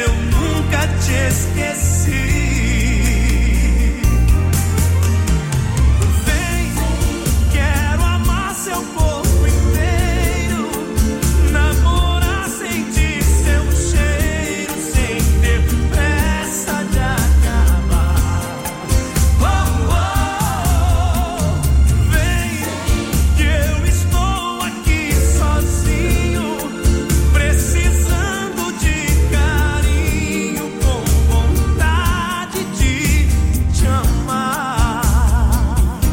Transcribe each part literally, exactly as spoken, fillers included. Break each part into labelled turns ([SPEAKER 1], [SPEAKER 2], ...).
[SPEAKER 1] eu nunca te esqueci. Vem, quero amar seu corpo inteiro, namorar, sentir seu cheiro, sem ter pressa de acabar. Oh, oh, vem, que eu estou aqui sozinho, precisando de carinho, com vontade de te amar.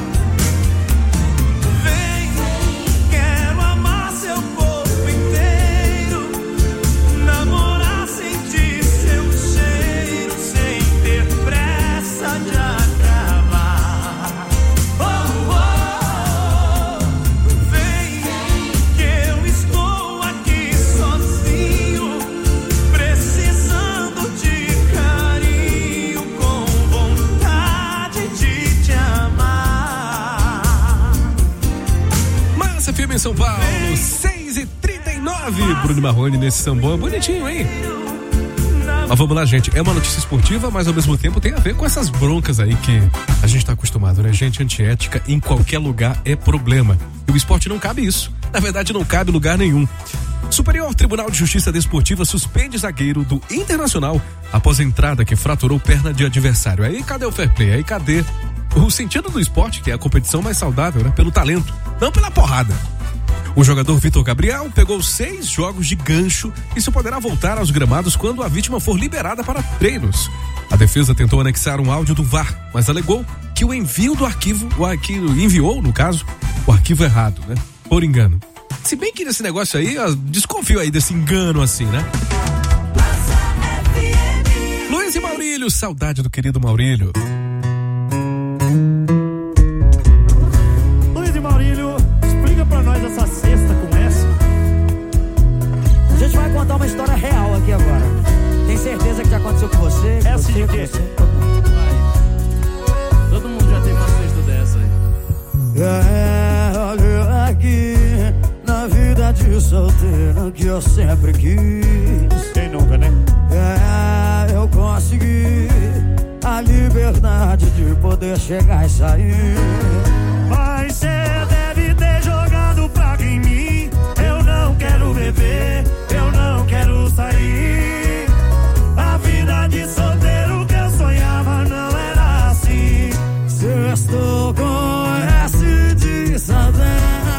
[SPEAKER 1] Vem, quero amar seu corpo inteiro, namorar, sentir seu cheiro, sem ter pressa de acabar. Oh, oh, vem, que eu estou aqui sozinho, precisando de carinho, com vontade de te amar.
[SPEAKER 2] Massa F M em São Paulo, seis e trinta e nove. Bruno Marrone nesse sambão, bonitinho, hein? Mas vamos lá, gente, é uma notícia esportiva, mas ao mesmo tempo tem a ver com essas broncas aí que a gente tá acostumado, né? Gente antiética em qualquer lugar é problema. E o esporte não cabe isso. Na verdade, não cabe lugar nenhum. Superior Tribunal de Justiça Desportiva suspende zagueiro do Internacional após entrada que fraturou perna de adversário. Aí cadê o fair play? Aí cadê o sentido do esporte, que é a competição mais saudável, né? Pelo talento, não pela porrada. O jogador Vitor Gabriel pegou seis jogos de gancho e só poderá voltar aos gramados quando a vítima for liberada para treinos. A defesa tentou anexar um áudio do V A R, mas alegou que o envio do arquivo, o arquivo enviou, no caso, o arquivo errado, né? Por engano. Se bem que nesse negócio aí, ó, desconfio aí desse engano assim, né? Luiz e Maurílio, saudade do querido Maurílio.
[SPEAKER 3] Luiz e Maurílio, explica pra nós essa cesta com essa.
[SPEAKER 4] A gente vai contar uma história real aqui agora. Tem certeza que já aconteceu com você? Com
[SPEAKER 3] Essa
[SPEAKER 4] você,
[SPEAKER 3] de
[SPEAKER 4] com
[SPEAKER 3] quê?
[SPEAKER 4] você, todo mundo.
[SPEAKER 5] Vai. Todo mundo já teve uma cesta dessa aí.
[SPEAKER 4] É, olha aqui, na vida de solteiro que eu sempre quis.
[SPEAKER 3] Quem nunca, né?
[SPEAKER 4] É, eu consegui a liberdade de poder chegar e sair.
[SPEAKER 3] Mas cê deve ter jogado praga em mim. Eu não quero beber, eu não quero sair. A vida de solteiro que eu sonhava não era assim.
[SPEAKER 4] Sextou com S de saudade,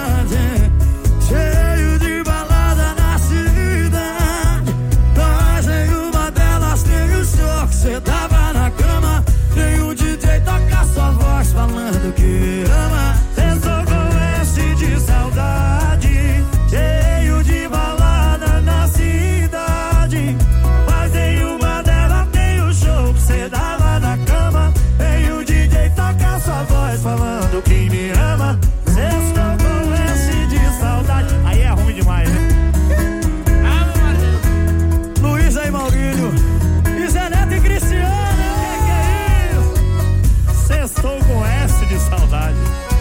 [SPEAKER 4] cheio de balada na cidade. Mas em uma delas tem o show que cê tava na cama. Tem o D J tocar sua voz falando que me ama.
[SPEAKER 3] Sextou com S de saudade, cheio de balada na cidade. Mas em uma delas tem o show que cê dava na cama. Tem o D J tocar sua voz falando que me ama. Sextou com S de saudade. Aí é ruim demais, né?
[SPEAKER 4] Luiz e Maurílio, e Zé Neto e Cristiano.
[SPEAKER 3] Que é isso? Sextou com S de saudade.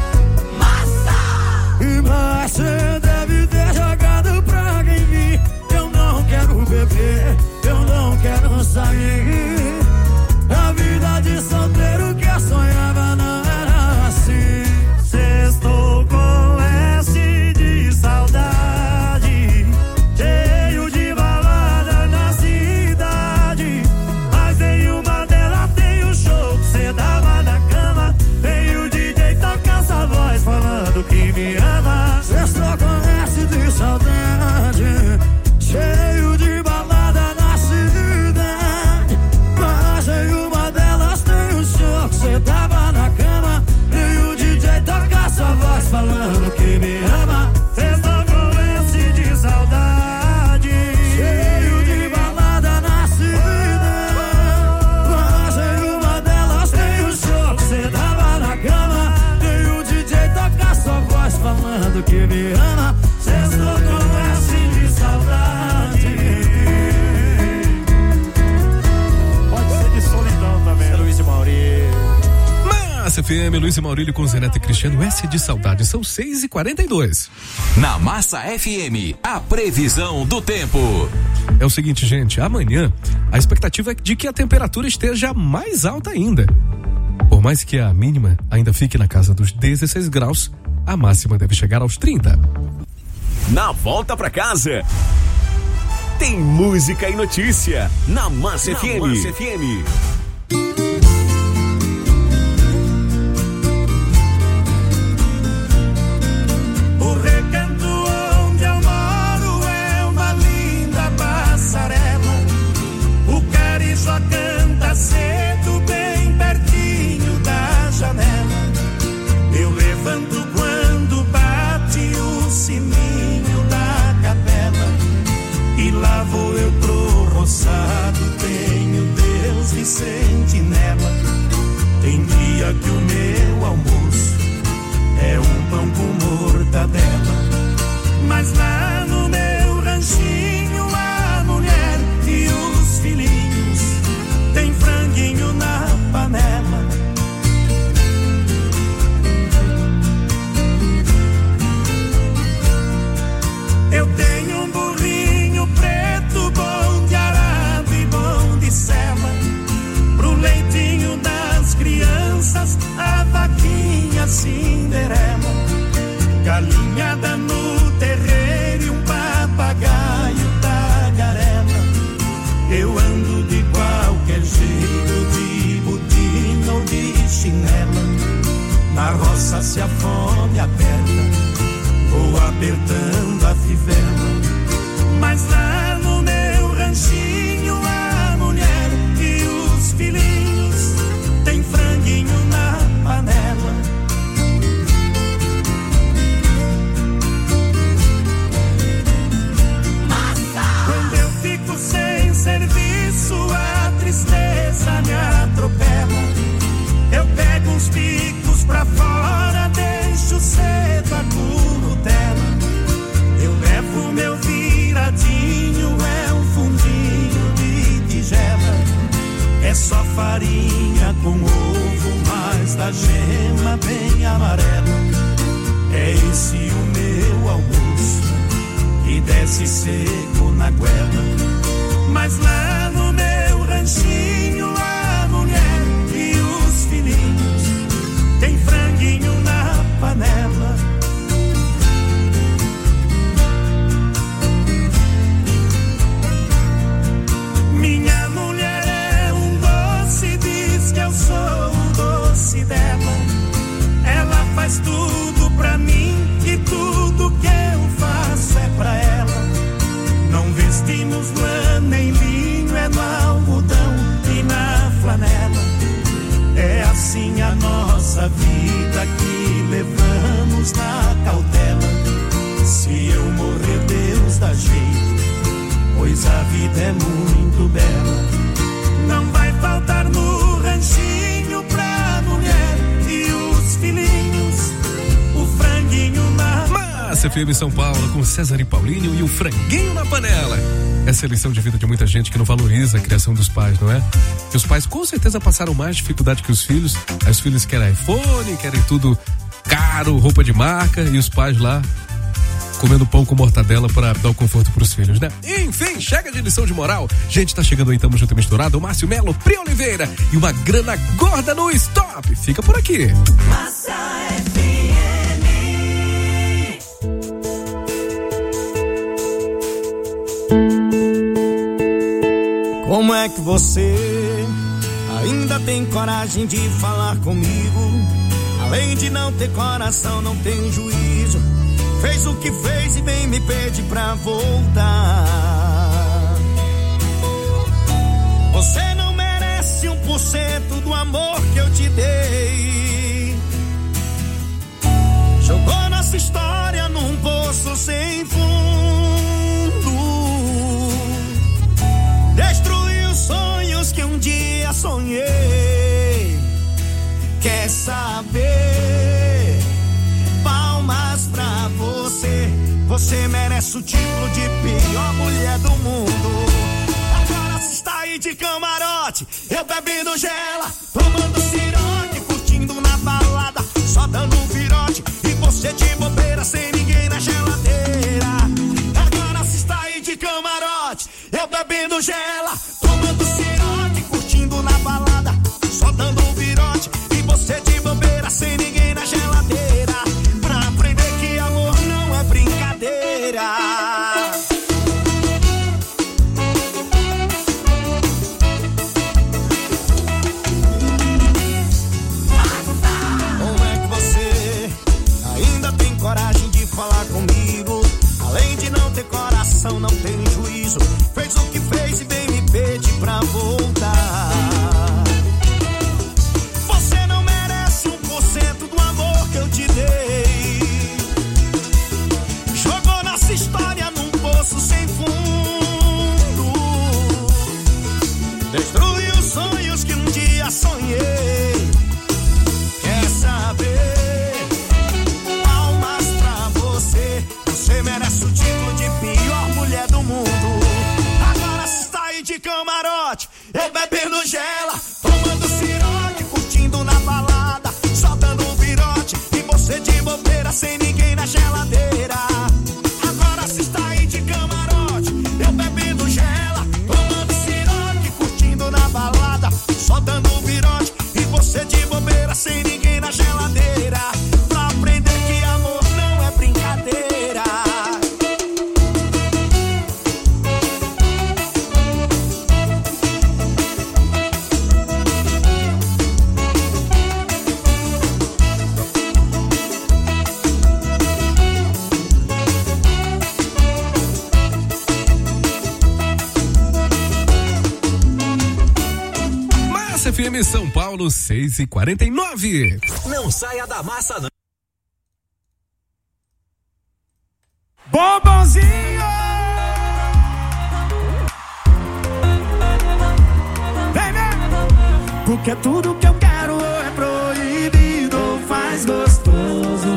[SPEAKER 4] Mas cê deve ter jogado praga em mim. Eu não quero beber, eu não quero sair. A vida de solteiro que eu sonhava não era assim.
[SPEAKER 3] Sextou com S de saudade, cheio de balada na cidade. Mas em uma delas tem o show que cê dava na cama. Tem o D J tocar sua voz falando que me ama.
[SPEAKER 4] Sextou com S de saudade, cheio de balada na cidade. Mas em uma delas tem o show que cê tava na cama. E o D J toca sua voz falando que me ama.
[SPEAKER 3] Sextou com S de saudade,
[SPEAKER 4] Cheio de balada na cidade. Mas em uma delas tem o show que cê tava na cama. E o D J toca sua voz falando que me ama.
[SPEAKER 3] sextou com S de saudade. Pode ser de solidão também, Luiz e Maurílio.
[SPEAKER 2] Massa F M, Luiz e Maurílio com Zé Neto e Cristiano, S de saudade. São seis e quarenta e dois.
[SPEAKER 6] Na Massa F M, a previsão do tempo.
[SPEAKER 2] É o seguinte, gente, amanhã a expectativa é de que a temperatura esteja mais alta ainda. Por mais que a mínima ainda fique na casa dos dezesseis graus, a máxima deve chegar aos trinta.
[SPEAKER 6] Na volta pra casa, tem música e notícia na Massa F M. Massa F M.
[SPEAKER 1] O recanto onde eu moro é uma linda passarela. O carijó canta cedo bem pertinho da janela. Eu levanto quando bate o sininho da capela. E lá vou eu pro roçado, tenho Deus de sentinela. Tem dia que o meu almoço é um pão com mortadela. Mas lá no meu ranchinho a mulher e os filhinhos tem franguinho na panela. Eu tenho um burrinho preto, bom de arado e bom de sela. Pro leitinho das crianças, a vaquinha Cinderela. Galinhada no terreiro e um papagaio tagarela. Eu ando de qualquer jeito, de botina ou de chinela. Na roça se a fome aperta, vou apertando a fivela. Mas lá no meu ranchinho a mulher e os filhinhos tem franguinho na panela. Quando eu fico sem serviço a tristeza me atropela. Eu pego uns picos pra fora, deixo cedo a curutela. Eu levo meu viradinho, é um fundinho de tigela. É só farinha com ovo, mas da gema bem amarela. É esse o meu almoço, que desce seco na goela. Mas lá no meu ranchinho a mulher e os filhinhos tem franguinho na panela. Minha mulher é um doce, diz que eu sou o doce dela. Ela faz tudo pra mim e tudo que eu faço é pra ela. Não vestimos lã nem linho, é no algodão e na flanela. É assim a nossa vida que levamos na cautela. Se eu morrer, Deus dá jeito, pois a vida é muito bela. Não vai faltar no ranchinho pra mulher e os filhinhos o franguinho na...
[SPEAKER 2] Massa F M São Paulo com César e Paulinho e o franguinho na panela. Essa é a lição de vida de muita gente que não valoriza a criação dos pais, não é? Que os pais com certeza passaram mais dificuldade que os filhos. Aí os filhos querem iPhone, querem tudo caro, roupa de marca, e os pais lá comendo pão com mortadela para dar o conforto pros filhos, né? Enfim, chega de lição de moral. Gente, tá chegando aí, tamo junto e misturado. O Márcio Melo, Pri Oliveira e uma grana gorda no Stop. Fica por aqui.
[SPEAKER 1] Massa F M.
[SPEAKER 3] Como é que você ainda tem coragem de falar comigo? Além de não ter coração, não tem juízo. Fez o que fez e bem me pede pra voltar. Você não merece um por cento do amor que eu te dei. Jogou nossa história num poço sem fundo. Destruiu sonhos que um dia sonhei. Quer saber? Palmas pra você. Você merece o título de pior mulher do mundo. Agora se está aí de camarote, eu bebendo gela, tomando ciroque, curtindo na balada, só dando um virote, e você de bobeira sem ninguém na geladeira. Agora se está aí de camarote, eu
[SPEAKER 1] destruir os sonhos que um dia sonhei. Quer saber? Palmas pra você. Você merece o título de pior mulher do mundo. Agora você está aí de camarote, eu bebendo gela, tomando ciroque, curtindo na balada, só dando um virote, e você de bobeira sem ninguém na geladeira. Agora você está aí de camarote, eu bebendo gela, tomando ciroque, curtindo na balada, só dando um virote, e você de bobeira sem ninguém na geladeira. Pra aprender que amor não é brincadeira.
[SPEAKER 2] F M São Paulo, seis e quarenta e nove.
[SPEAKER 6] Não saia da massa, não.
[SPEAKER 3] Bombonzinho! Vem, vem! Porque tudo que eu quero é proibido, faz gostoso.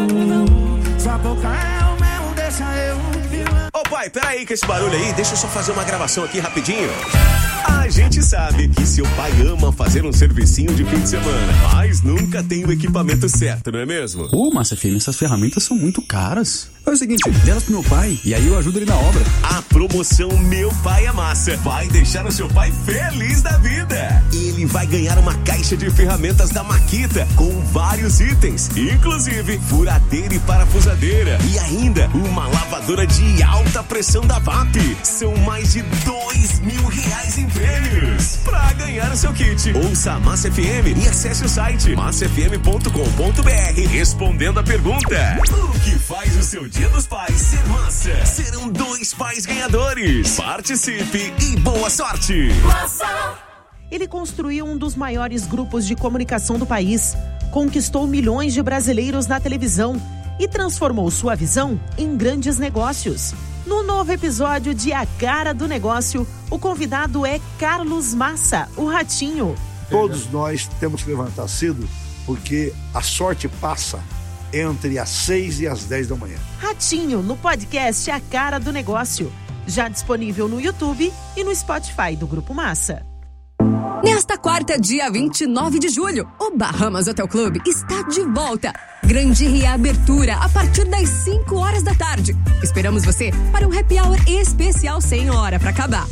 [SPEAKER 3] Sua boca é o mel, deixa eu vilão.
[SPEAKER 6] Ô pai, peraí com esse barulho aí, deixa eu só fazer uma gravação aqui rapidinho. A gente sabe que seu pai ama fazer um servicinho de fim de semana, mas nunca tem o equipamento certo, não é mesmo?
[SPEAKER 7] Ô, Massa F M, essas ferramentas são muito caras. É o seguinte, delas pro meu pai e aí eu ajudo ele na obra.
[SPEAKER 6] A promoção Meu Pai é Massa vai deixar o seu pai feliz da vida. Ele vai ganhar uma caixa de ferramentas da Makita com vários itens, inclusive furadeira e parafusadeira, e ainda uma lavadora de alta pressão da V A P. São mais de dois mil reais em prêmios. Pra ganhar o seu kit, ouça a Massa F M e acesse o site massa f m ponto com ponto b r respondendo a pergunta: o que faz o seu Dia dos Pais ser massa? Serão dois pais ganhadores. Participe e boa sorte.
[SPEAKER 8] Massa. Ele construiu um dos maiores grupos de comunicação do país, conquistou milhões de brasileiros na televisão e transformou sua visão em grandes negócios. No novo episódio de A Cara do Negócio, o convidado é Carlos Massa, o Ratinho.
[SPEAKER 9] Todos nós temos que levantar cedo, porque a sorte passa entre as seis e as dez da manhã.
[SPEAKER 8] Ratinho, no podcast A Cara do Negócio, já disponível no YouTube e no Spotify do Grupo Massa.
[SPEAKER 10] Nesta quarta, dia vinte e nove de julho, o Bahamas Hotel Club está de volta. Grande reabertura a partir das cinco horas da tarde. Esperamos você para um happy hour especial sem hora para acabar.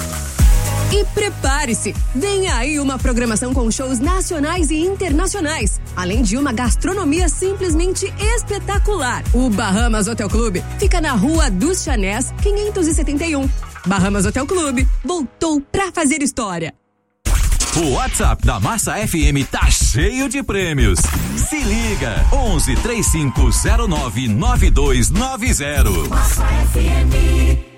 [SPEAKER 10] E prepare-se, vem aí uma programação com shows nacionais e internacionais, além de uma gastronomia simplesmente espetacular. O Bahamas Hotel Club fica na Rua dos Chanés, quinhentos e setenta e um. Bahamas Hotel Club voltou pra fazer história.
[SPEAKER 11] O WhatsApp da Massa F M tá cheio de prêmios. Se liga, onze, três cinco zero nove, nove dois nove zero.
[SPEAKER 12] Massa F M.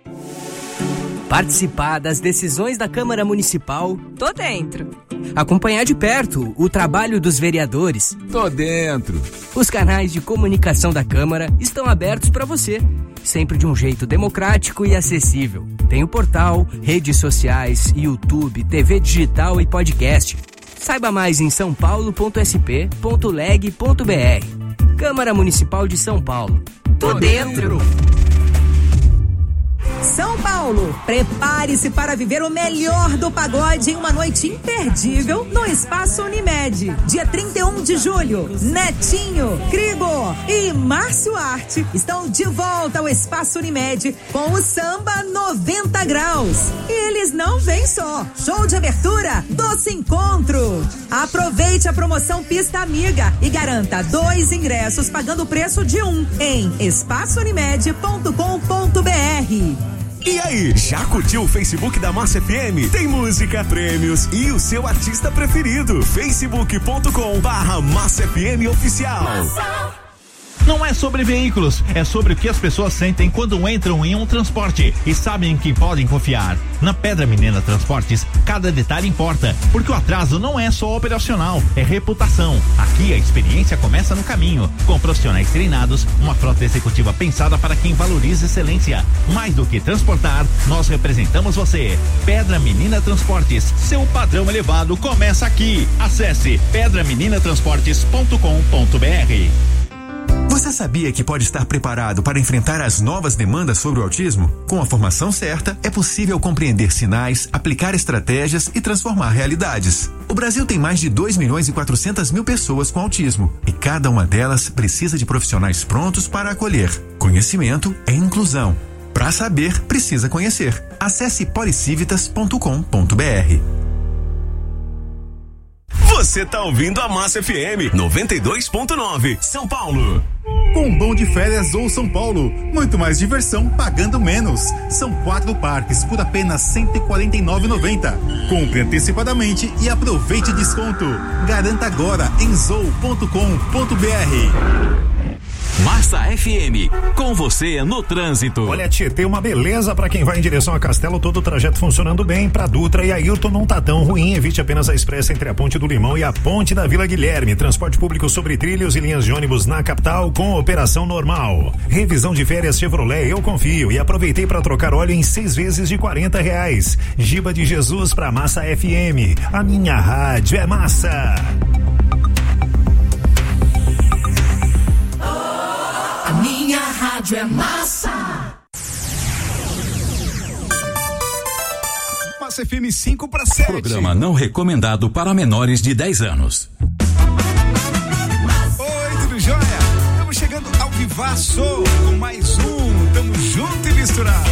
[SPEAKER 12] Participar das decisões da Câmara Municipal? Tô dentro. Acompanhar de perto o trabalho dos vereadores?
[SPEAKER 11] Tô dentro.
[SPEAKER 12] Os canais de comunicação da Câmara estão abertos para você, sempre de um jeito democrático e acessível. Tem o portal, redes sociais, YouTube, T V digital e podcast. Saiba mais em são paulo ponto s p ponto leg ponto b r. Câmara Municipal de São Paulo. Tô dentro.
[SPEAKER 13] São Paulo, prepare-se para viver o melhor do pagode em uma noite imperdível no Espaço Unimed. Dia trinta e um de julho, Netinho, Crigo e Márcio Arte estão de volta ao Espaço Unimed com o Samba noventa graus. E eles não vêm só. Show de abertura, Doce Encontro. Aproveite a promoção Pista Amiga e garanta dois ingressos pagando o preço de um em espaço unimed ponto com ponto b r.
[SPEAKER 6] E aí, já curtiu o Facebook da Massa F M? Tem música, prêmios e o seu artista preferido. facebook ponto com barra Massa F M Oficial. Massa.
[SPEAKER 14] não é sobre veículos, é sobre o que as pessoas sentem quando entram em um transporte e sabem em que podem confiar. Na Pedra Menina Transportes, cada detalhe importa, porque o atraso não é só operacional, é reputação. Aqui a experiência começa no caminho, com profissionais treinados, uma frota executiva pensada para quem valoriza excelência. Mais do que transportar, nós representamos você. Pedra Menina Transportes, seu padrão elevado começa aqui. Acesse pedra menina transportes ponto com ponto b r.
[SPEAKER 15] Você sabia que pode estar preparado para enfrentar as novas demandas sobre o autismo? Com a formação certa, é possível compreender sinais, aplicar estratégias e transformar realidades. O Brasil tem mais de dois milhões e quatrocentas mil pessoas com autismo e cada uma delas precisa de profissionais prontos para acolher. Conhecimento é inclusão. Para saber, precisa conhecer. Acesse policivitas ponto com ponto b r.
[SPEAKER 6] Você tá ouvindo a Massa F M noventa e dois ponto nove, São Paulo.
[SPEAKER 16] Com bom de férias ou São Paulo, muito mais diversão pagando menos. São quatro parques por apenas cento e quarenta e nove reais e noventa centavos. Compre antecipadamente e aproveite desconto. Garanta agora em zou ponto com ponto b r.
[SPEAKER 11] Massa F M, com você no trânsito.
[SPEAKER 17] Olha, Tietê, uma beleza pra quem vai em direção a Castelo, todo o trajeto funcionando bem. Pra Dutra e Ailton não tá tão ruim, evite apenas a expressa entre a Ponte do Limão e a Ponte da Vila Guilherme. Transporte público sobre trilhos e linhas de ônibus na capital com operação normal. Revisão de férias Chevrolet, eu confio e aproveitei pra trocar óleo em seis vezes de quarenta reais. Giba de Jesus pra Massa F M, a minha rádio é massa.
[SPEAKER 18] A minha rádio é massa.
[SPEAKER 2] Massa F M cinco para sete.
[SPEAKER 11] Programa não recomendado para menores de dez anos.
[SPEAKER 2] Oi, tudo jóia? Estamos chegando ao vivaço com mais um. Tamo junto e misturado.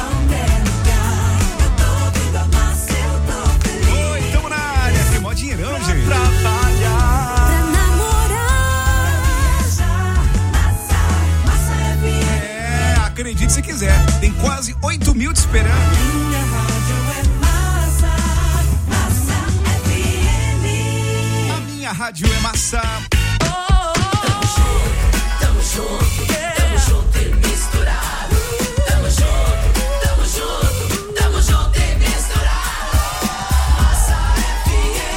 [SPEAKER 2] Oi, tamo na área. Tem mó dinheirão, gente. Trabalhar. Acredite se quiser, tem quase oito mil te esperando. Minha rádio é massa, Massa F M. A minha rádio é massa. Oh, oh, oh. Tamo junto, tamo junto, yeah. Tamo junto e misturado. Tamo junto, tamo junto, tamo junto e misturado. Massa F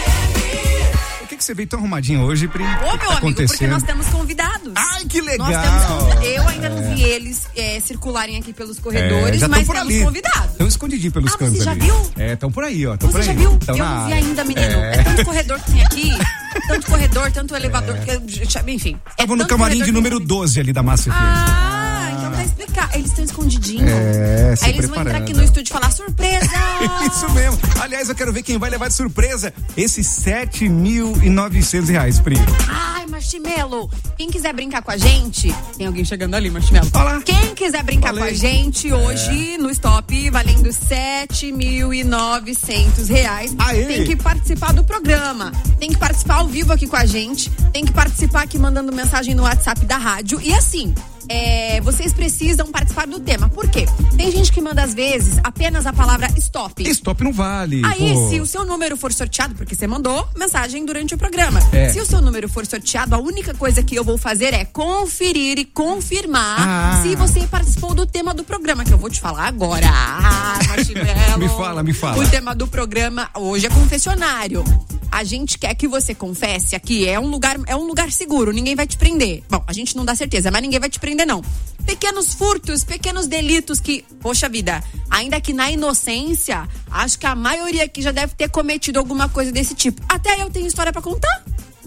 [SPEAKER 2] M. Por que, que você veio tão arrumadinho hoje, Pri?
[SPEAKER 19] Ô, meu
[SPEAKER 2] tá
[SPEAKER 19] amigo, porque nós temos convidados.
[SPEAKER 2] Ai, que legal.
[SPEAKER 19] Nós temos convidados. Eu ainda não vi eles é, circularem aqui pelos corredores,
[SPEAKER 2] é,
[SPEAKER 19] mas
[SPEAKER 2] por
[SPEAKER 19] temos
[SPEAKER 2] ali.
[SPEAKER 19] Convidados.
[SPEAKER 2] Estão escondidinhos pelos
[SPEAKER 19] ah,
[SPEAKER 2] cantos
[SPEAKER 19] você já
[SPEAKER 2] ali.
[SPEAKER 19] Viu?
[SPEAKER 2] É, estão por aí, ó. Tão
[SPEAKER 19] você
[SPEAKER 2] por
[SPEAKER 19] já
[SPEAKER 2] aí.
[SPEAKER 19] viu?
[SPEAKER 2] Tão
[SPEAKER 19] eu
[SPEAKER 2] não
[SPEAKER 19] vi
[SPEAKER 2] área.
[SPEAKER 19] ainda, menino. É. é tanto corredor que tem aqui, tanto corredor, tanto elevador, é. que, enfim.
[SPEAKER 2] Estavam
[SPEAKER 19] é
[SPEAKER 2] no camarim de número doze ali da Massa F M.
[SPEAKER 19] Ah, então tá explicado. Eles estão escondidinhos.
[SPEAKER 2] É,
[SPEAKER 19] Aí eles vão entrar aqui no estúdio e falar surpresa.
[SPEAKER 2] Isso mesmo. Aliás, eu quero ver quem vai levar de surpresa esses sete mil e novecentos reais, Pri.
[SPEAKER 19] Ai, Marshmello, quem quiser brincar com a gente, tem alguém chegando ali, Marshmello.
[SPEAKER 2] Olá.
[SPEAKER 19] Quem quiser brincar
[SPEAKER 2] Falei.
[SPEAKER 19] com a gente hoje é. no Stop, valendo sete mil e novecentos reais,
[SPEAKER 2] Aê.
[SPEAKER 19] tem que participar do programa, tem que participar ao vivo aqui com a gente, tem que participar aqui mandando mensagem no WhatsApp da rádio e assim... É, vocês precisam participar do tema. Por quê? Tem gente que manda às vezes apenas a palavra stop.
[SPEAKER 2] Stop não vale.
[SPEAKER 19] Aí,
[SPEAKER 2] pô.
[SPEAKER 19] se o seu número for sorteado, porque você mandou mensagem durante o programa.
[SPEAKER 2] É.
[SPEAKER 19] Se o seu número for sorteado, a única coisa que eu vou fazer é conferir e confirmar
[SPEAKER 2] ah.
[SPEAKER 19] se você participou do tema do programa, que eu vou te falar agora. Ah, Marshmello.
[SPEAKER 2] Me fala, me fala.
[SPEAKER 19] O tema do programa hoje é confessionário. A gente quer que você confesse aqui, é um lugar, é um lugar seguro, ninguém vai te prender. Bom, a gente não dá certeza, mas ninguém vai te prender não. Pequenos furtos, pequenos delitos que, poxa vida, ainda que na inocência, acho que a maioria aqui já deve ter cometido alguma coisa desse tipo. Até eu tenho história pra contar.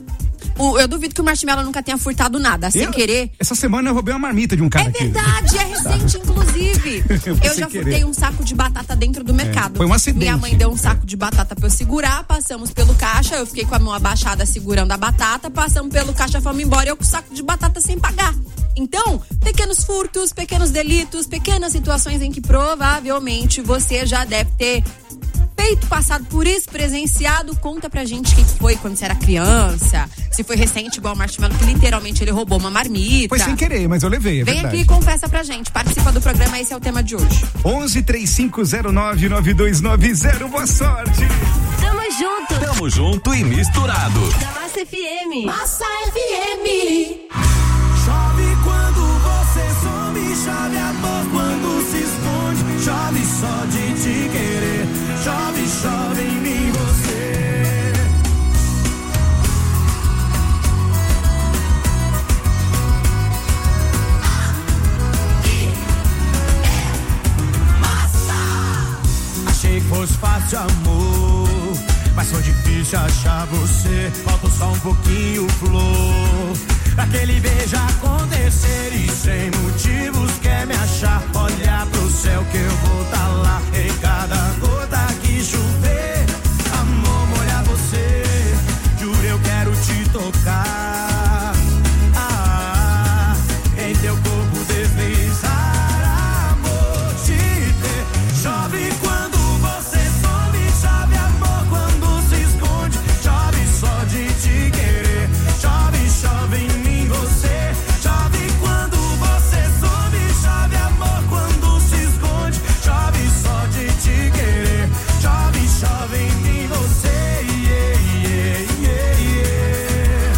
[SPEAKER 19] O, eu duvido que o Marshmello nunca tenha furtado nada, sem
[SPEAKER 2] eu,
[SPEAKER 19] querer.
[SPEAKER 2] Essa semana eu roubei uma marmita de um cara
[SPEAKER 19] É
[SPEAKER 2] aqui.
[SPEAKER 19] verdade, é recente, inclusive.
[SPEAKER 2] eu
[SPEAKER 19] eu já furtei um saco de batata dentro do mercado.
[SPEAKER 2] É, foi um acidente.
[SPEAKER 19] Minha mãe deu um saco de batata pra eu segurar, passamos pelo caixa, eu fiquei com a mão abaixada segurando a batata, passamos pelo caixa, fomos embora e eu com o saco de batata sem pagar. Então, pequenos furtos, pequenos delitos, pequenas situações em que provavelmente você já deve ter feito, passado por isso, presenciado. Conta pra gente o que foi quando você era criança. Se foi recente, igual o Marshmello, que literalmente ele roubou uma marmita.
[SPEAKER 2] Foi sem querer, mas eu levei, é
[SPEAKER 19] Vem
[SPEAKER 2] verdade.
[SPEAKER 19] aqui e confessa pra gente. Participa do programa, esse é o tema de hoje.
[SPEAKER 2] onze, três cinco zero nove, nove dois nove zero, boa sorte.
[SPEAKER 18] Tamo junto.
[SPEAKER 11] Tamo junto e misturado.
[SPEAKER 18] Da Massa F M. Massa F M.
[SPEAKER 3] Chove chove amor quando se esconde. Chove só de te querer. Chove, chove em mim você. Achei que fosse fácil amor, mas foi difícil achar você. Falta só um pouquinho flor pra aquele beijo acontecer. E sem motivos quer me achar. Olhar pro céu que eu vou tá lá. Em cada gota que chover, amor, molhar você. Juro, eu quero te tocar. Ah, em teu corpo deslizar, amor, te ter. Chove quando você some, chove amor quando se esconde. Chove só de te querer. Chove, chove em mim você. Chove quando você some, chove amor quando se esconde. Chove só de te querer. Chove, chove em mim você. Yeah, yeah, yeah, yeah.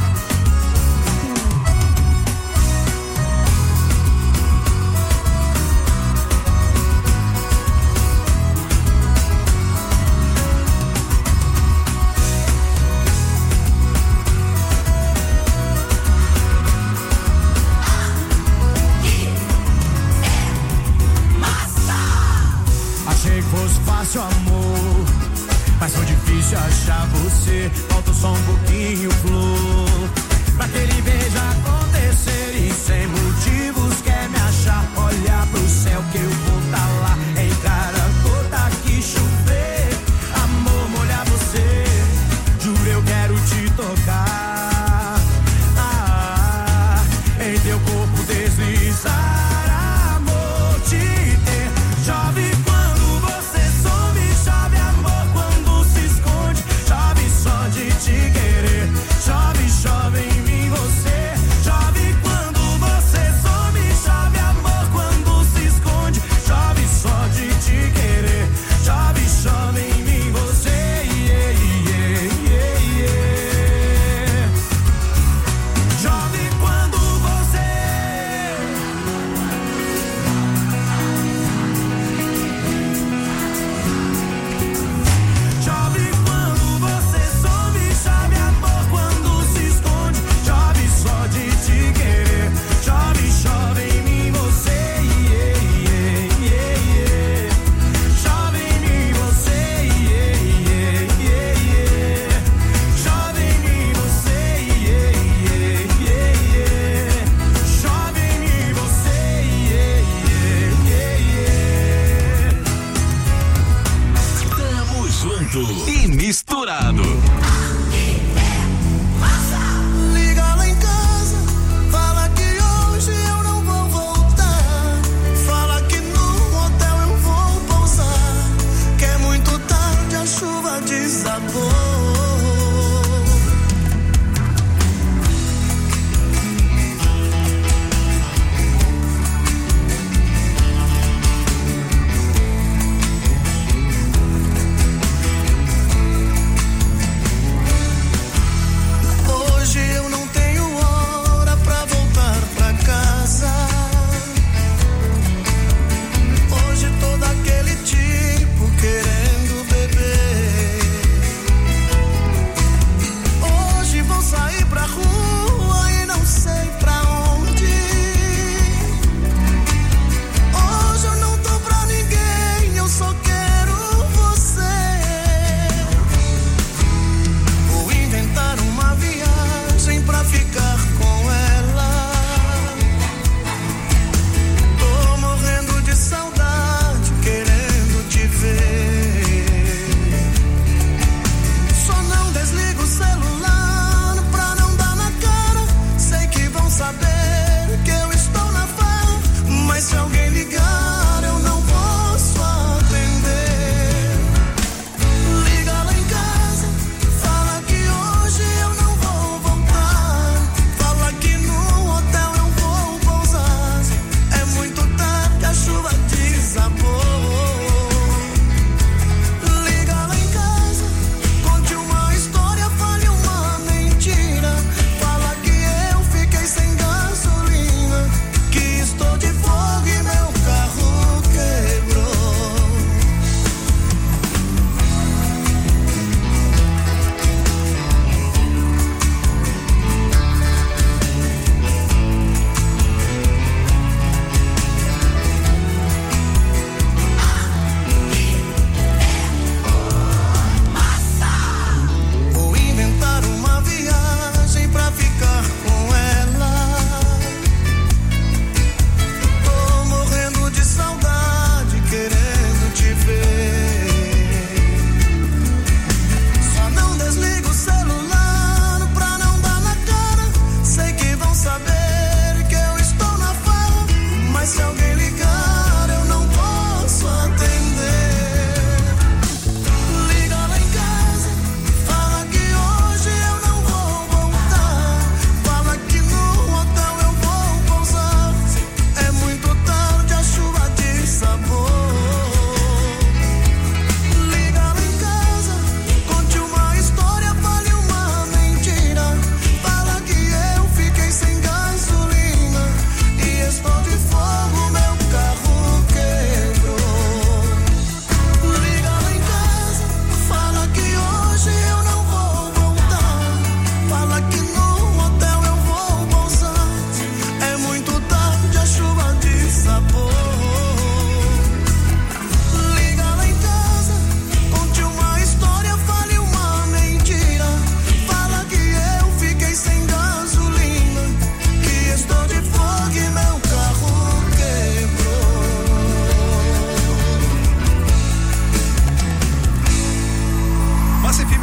[SPEAKER 3] Achei que fosse fácil amor, mas foi difícil achar você. Falta só um pouquinho flor pra aquele beijo acontecer. E sem motivos quer me achar. Olhar pro céu que eu vou tá lá. Em cada gota que chover, amor, molhar você. Juro, eu quero te tocar. Ah, em teu corpo deslizar, amor, te ter. Chove quando você some, chove amor quando se esconde. Chove só de te querer. Chove, chove em mim você. Chove quando você some, chove amor quando se esconde. Chove só de te querer. Chove, chove em mim você. Yeah, yeah, yeah, yeah. Chove quando você. Chove quando você some, chove amor quando se esconde. Chove só de te querer. Chove, chove em mim você. Yeah, yeah, yeah, yeah. Chove em mim você. Yeah, yeah, yeah, yeah. Chove em mim você. Yeah, yeah, yeah, yeah. Chove em mim você. Yeah, yeah, yeah, yeah.
[SPEAKER 11] Tamo junto e misturado.
[SPEAKER 3] Liga lá em casa, fala que hoje eu não vou voltar. Fala que no hotel eu vou pousar. Que é muito tarde, a chuva desabou.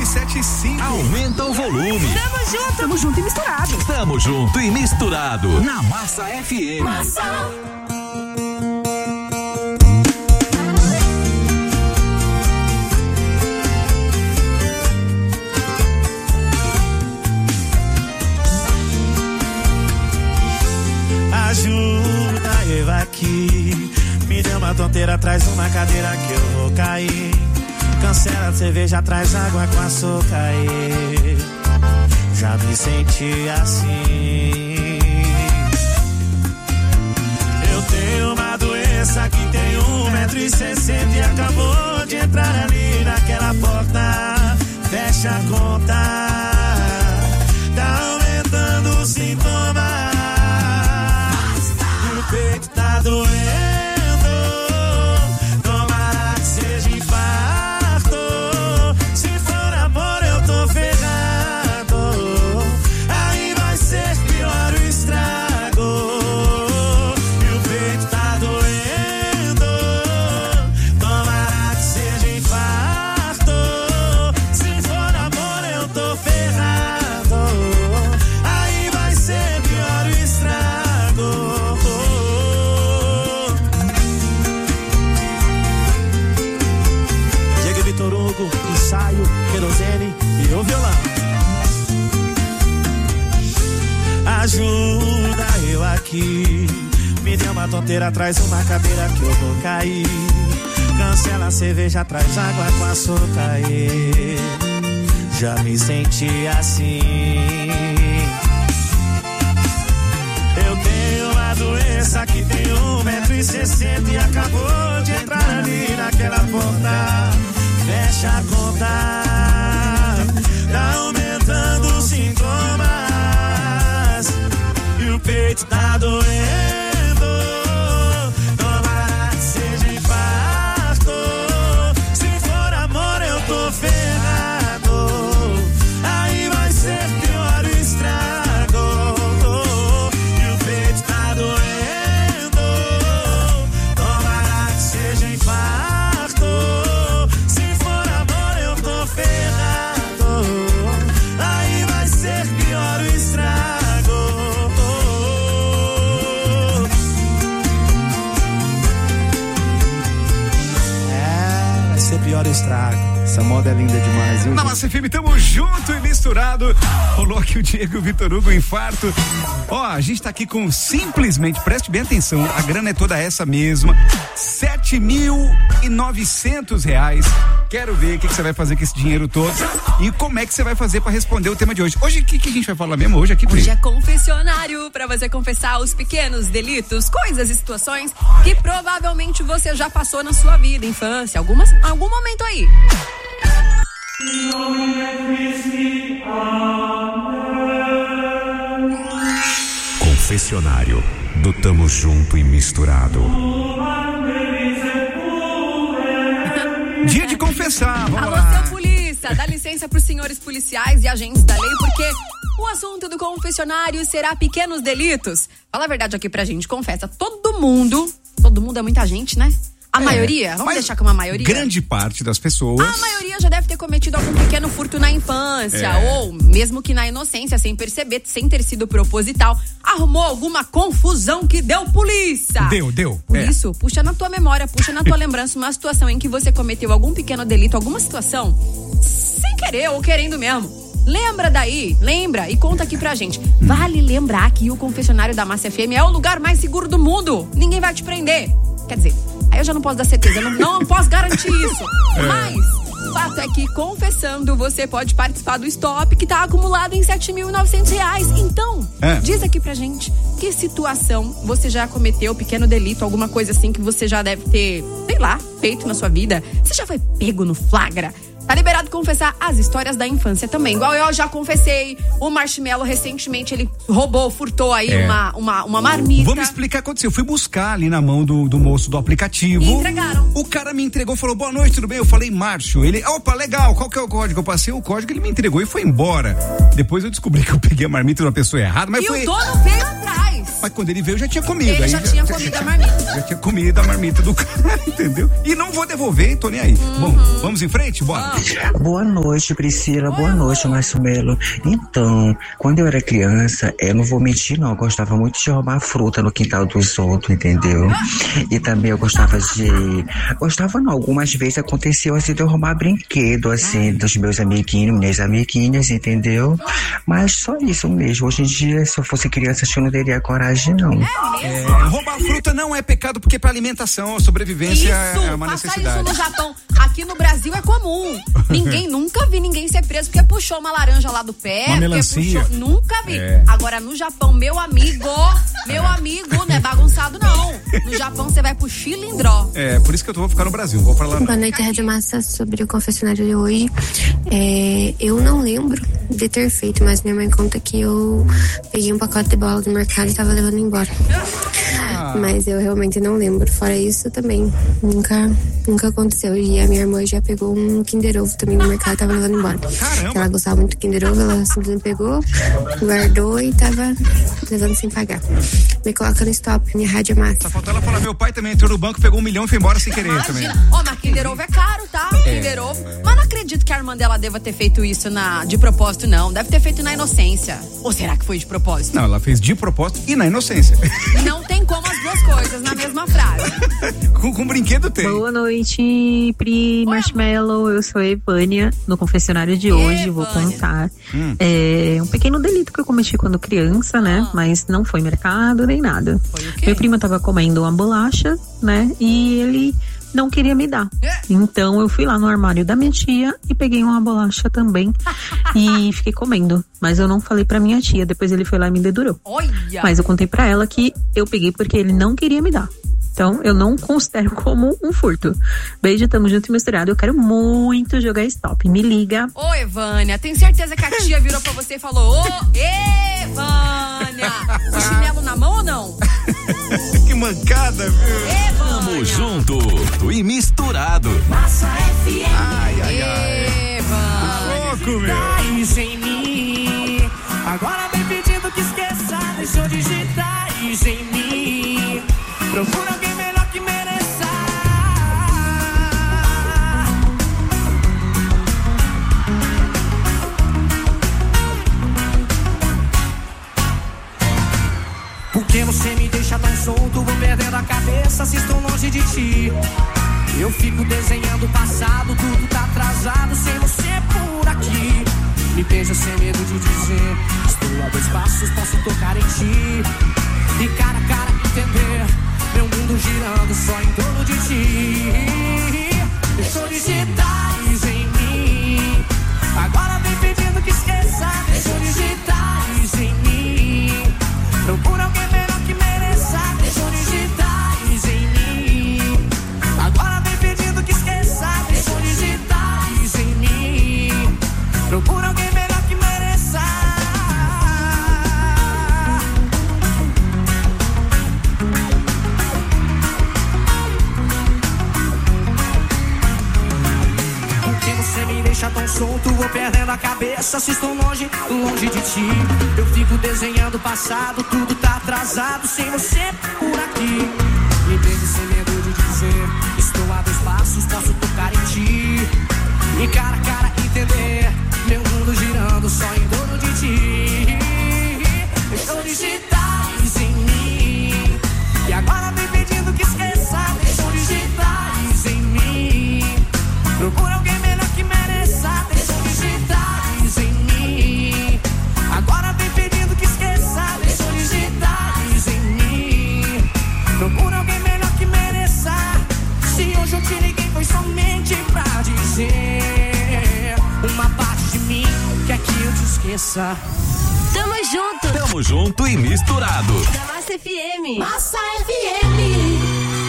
[SPEAKER 2] sete e cinco.
[SPEAKER 11] Aumenta o volume.
[SPEAKER 13] Tamo junto, tamo junto e misturado.
[SPEAKER 11] Tamo junto e misturado na Massa F M.
[SPEAKER 18] Massa.
[SPEAKER 3] Ajuda eu aqui. Me deu uma tonteira, traz uma cadeira que eu vou cair. Cancela a cerveja, traz água com açúcar. Já me senti assim. Eu tenho uma doença que tem um metro e sessenta e acabou de entrar ali naquela porta. Fecha a conta. Tá aumentando os sintomas. Meu peito tá doendo. Tomara que seja infarto. Se for amor eu tô ferrado. Aí vai ser pior o estrago. Meu peito tá doendo. Tomara que seja infarto. Se for amor eu tô ferrado. Aí vai ser pior o estrago. Vitor Hugo, ensaio, querosene e o violão. Ajuda eu aqui. Me deu uma tonteira, traz uma cadeira que eu vou cair. Cancela a cerveja, traz água com açúcar. Já me senti assim. Eu tenho uma doença que tem um metro e sessenta e acabou de entrar ali naquela porta. Fecha a conta, tá aumentando os sintomas. E o peito tá doendo. Tomara que seja infarto. Se for amor eu tô ferrado. Aí vai ser pior o estrago. E o peito tá doendo. Tomara que seja infarto. Ferrado, aí vai ser pior o estrago. É, vai ser pior o estrago. Essa moda é linda demais, viu?
[SPEAKER 2] Na Massa F M, tamo junto e misturado. Rolou aqui o Diego e o Vitor Hugo, infarto. Ó, a gente tá aqui com simplesmente, preste bem atenção, a grana é toda essa mesma, sete mil e novecentos reais. Quero ver o que, que você vai fazer com esse dinheiro todo e como é que você vai fazer pra responder o tema de hoje. Hoje, o que, que a gente vai falar mesmo hoje aqui, Pri?
[SPEAKER 19] Hoje é confessionário, pra você confessar os pequenos delitos, coisas e situações que provavelmente você já passou na sua vida, infância, algumas, algum momento aí.
[SPEAKER 15] Confessionário do Tamo Junto e Misturado.
[SPEAKER 2] Dia de confessar, vamos
[SPEAKER 19] Alô,
[SPEAKER 2] lá.
[SPEAKER 19] seu polícia, dá licença pros senhores policiais e agentes da lei, porque o assunto do confessionário será pequenos delitos. Fala a verdade aqui pra gente, confessa, todo mundo, todo mundo é muita gente, né? A
[SPEAKER 2] É,
[SPEAKER 19] maioria, vamos
[SPEAKER 2] mas
[SPEAKER 19] deixar com uma maioria?
[SPEAKER 2] Grande parte das pessoas.
[SPEAKER 19] A maioria já deve ter cometido algum pequeno furto na infância,
[SPEAKER 2] É.
[SPEAKER 19] ou mesmo que na inocência, sem perceber, sem ter sido proposital, arrumou alguma confusão que deu polícia.
[SPEAKER 2] Deu, deu.
[SPEAKER 19] Por
[SPEAKER 2] é.
[SPEAKER 19] isso, puxa na tua memória, puxa na tua lembrança uma situação em que você cometeu algum pequeno delito, alguma situação, sem querer ou querendo mesmo. Lembra daí, lembra e conta aqui pra gente. Vale lembrar que o confessionário da Massa F M é o lugar mais seguro do mundo. Ninguém vai te prender. Quer dizer, aí eu já não posso dar certeza, não, não posso garantir isso.
[SPEAKER 2] É.
[SPEAKER 19] Mas o fato é que, confessando, você pode participar do stop que tá acumulado em sete mil e novecentos reais. Então,
[SPEAKER 2] É.
[SPEAKER 19] diz aqui pra gente que situação você já cometeu, pequeno delito, alguma coisa assim que você já deve ter, sei lá, feito na sua vida. Você já foi pego no flagra? Tá liberado confessar as histórias da infância também. Igual eu já confessei, o Marshmello recentemente ele roubou, furtou aí
[SPEAKER 2] É.
[SPEAKER 19] uma, uma, uma marmita.
[SPEAKER 2] Vamos explicar o que aconteceu. Eu fui buscar ali na mão do, do moço do aplicativo.
[SPEAKER 19] E entregaram.
[SPEAKER 2] O cara me entregou, falou, boa noite, tudo bem? Eu falei, Márcio. Ele, opa, legal, qual que é o código? Eu passei o código, ele me entregou e foi embora. Depois eu descobri que eu peguei a marmita de uma pessoa errada, mas
[SPEAKER 19] E
[SPEAKER 2] foi...
[SPEAKER 19] o dono veio atrás.
[SPEAKER 20] Mas quando ele veio, eu já tinha comido.
[SPEAKER 19] Ele
[SPEAKER 20] aí
[SPEAKER 19] já tinha comido a marmita.
[SPEAKER 20] Já tinha comido a marmita do cara, entendeu? E não vou devolver, tô nem aí.
[SPEAKER 19] Uhum.
[SPEAKER 20] Bom, vamos em frente? Bora.
[SPEAKER 21] Boa noite, Priscila. Boa noite, Marcelo. Então, quando eu era criança, eu não vou mentir, não. Eu gostava muito de roubar fruta no quintal dos outros, entendeu? E também eu gostava de. Gostava não, algumas vezes aconteceu assim de eu roubar brinquedo, assim, dos meus amiguinhos, minhas amiguinhas, entendeu? Mas só isso mesmo. Hoje em dia, se eu fosse criança, acho que eu não teria coragem, não.
[SPEAKER 20] É, roubar fruta não é pecado, porque para alimentação, sobrevivência
[SPEAKER 19] Isso,
[SPEAKER 20] é uma
[SPEAKER 19] passar
[SPEAKER 20] necessidade.
[SPEAKER 19] isso no Japão. Aqui no Brasil é comum. Ninguém, nunca vi ninguém ser preso porque puxou uma laranja lá do pé.
[SPEAKER 20] Uma melancia.
[SPEAKER 19] Puxou, nunca vi.
[SPEAKER 20] É.
[SPEAKER 19] Agora no Japão, meu amigo, meu amigo, não é bagunçado não. No Japão você vai pro chilindró.
[SPEAKER 20] É, por isso que eu tô, vou ficar no Brasil, vou pra lá.
[SPEAKER 22] Boa noite, Rádio Massa. Sobre o confessionário de hoje, é, eu não lembro de ter feito, mas minha mãe conta que eu peguei um pacote de bola do mercado e tava levando embora. Ah. Mas eu realmente não lembro. Fora isso, também nunca, nunca aconteceu. E a minha irmã já pegou um Kinder Ovo também no mercado e tava levando embora.
[SPEAKER 20] Caramba.
[SPEAKER 22] Ela gostava muito do Kinder Ovo, ela simplesmente pegou, guardou e tava levando sem pagar. Me coloca no stop, minha Rádio Massa.
[SPEAKER 20] Só faltou ela falar, meu pai também entrou no banco, pegou um milhão e foi embora sem querer. Imagina.
[SPEAKER 19] Também. Ó, oh, mas Kinder Ovo é caro, tá? É. Kinder Ovo. Mas não acredito que a irmã dela deva ter feito isso na, de propósito, não. Deve ter feito na inocência. Ou será que foi de propósito?
[SPEAKER 20] Não, ela fez de propósito e na inocência.
[SPEAKER 19] Não tem como as duas coisas na mesma frase.
[SPEAKER 20] com, com brinquedo tem.
[SPEAKER 23] Boa noite, Pri Marshmallow. Eu sou a Evânia. No confessionário de hoje, Evânia. Vou contar hum. é, um pequeno delito que eu cometi quando criança, né? Ah. Mas não foi mercado nem nada.
[SPEAKER 19] Foi o quê?
[SPEAKER 23] Meu primo tava comendo uma bolacha, né? E ele não queria me dar. Então eu fui lá no armário da minha tia e peguei uma bolacha também e fiquei comendo. Mas eu não falei pra minha tia, depois ele foi lá e me dedurou.
[SPEAKER 19] Olha.
[SPEAKER 23] Mas eu contei pra ela que eu peguei porque ele não queria me dar. Então eu não considero como um furto. Beijo, tamo junto e misturado. Eu quero muito jogar stop. Me liga.
[SPEAKER 19] Ô, Evânia, tem certeza que a tia virou pra você e falou: Ô, Evânia, o chinelo na mão ou não?
[SPEAKER 20] Que mancada, viu?
[SPEAKER 11] Tamo junto e misturado.
[SPEAKER 18] Massa F M.
[SPEAKER 20] Ai, ai, ai.
[SPEAKER 19] Evânia.
[SPEAKER 20] Louco, meu.
[SPEAKER 3] Isso em mim. Agora vem pedindo que esqueça. Deixa eu digitar isso em mim. Procura alguém melhor que mereça. Porque você me deixa tão solto, vou perdendo a cabeça se estou longe de ti. Eu fico desenhando o passado, tudo tá atrasado sem você por aqui. Me beija sem medo de dizer, estou a dois passos, posso tocar em ti. E cara a cara entender, meu mundo girando só em torno de ti. Deixa eu digitar isso em mim. Agora vem pedindo que esqueça. Deixa eu digitar isso em mim. Procura alguém melhor que mereça. Deixa eu digitar isso em mim. Agora vem pedindo que esqueça. Deixa eu digitar isso em mim. Procura alguém melhor que mereça. Porque você me deixa tão solto, vou perdendo a cabeça se estou longe, longe de ti. Eu fico desenhando o passado, tudo tá atrasado sem você por aqui. Me beije sem medo de dizer, estou a dois passos, posso tocar em ti. E cara a cara entender, meu mundo girando só em torno de ti. Deixa eu digitar isso em mim. E agora vem pedindo que esqueça. Deixa eu digitar isso em mim. Procura alguém melhor que mereça. Deixa eu digitar isso em mim. Agora vem pedindo que esqueça. Deixa eu digitar isso em mim. Procura alguém melhor que mereça. Se hoje eu te liguei foi somente pra dizer uma parte de mim quer que eu te esqueça.
[SPEAKER 18] Tamo junto.
[SPEAKER 11] Tamo junto e misturado.
[SPEAKER 18] Da Massa F M. Massa F M.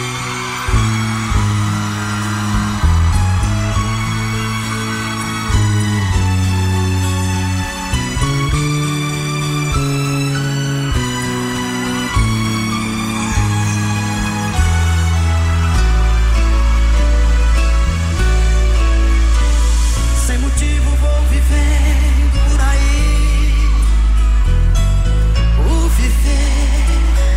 [SPEAKER 3] Sem motivo vou vivendo por aí. O viver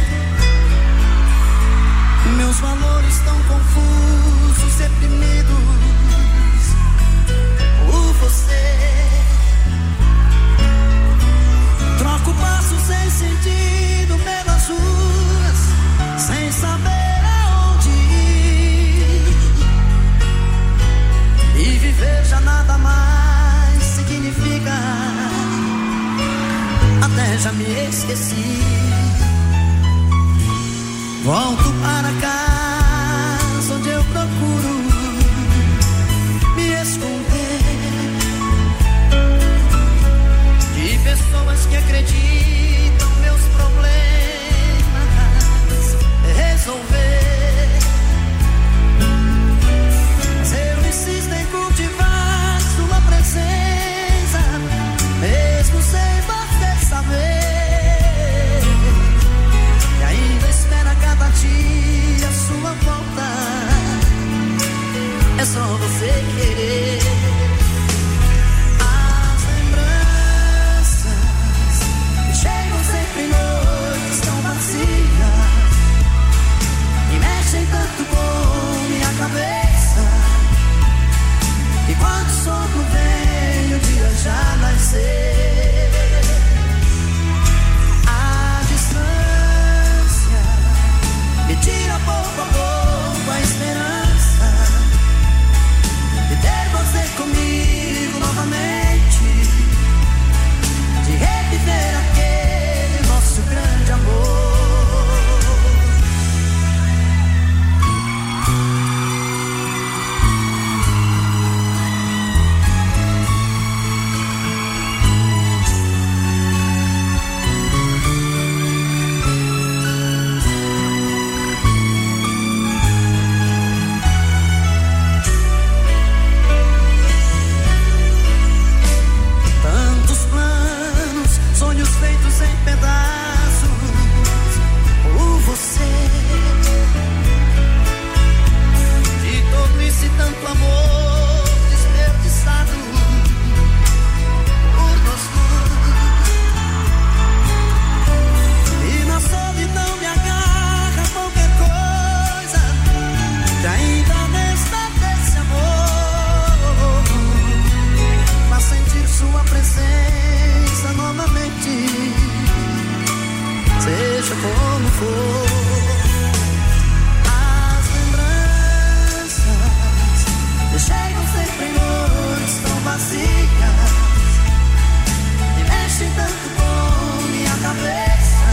[SPEAKER 3] As lembranças chegam sempre em noites tão vazias e mexem tanto com minha cabeça.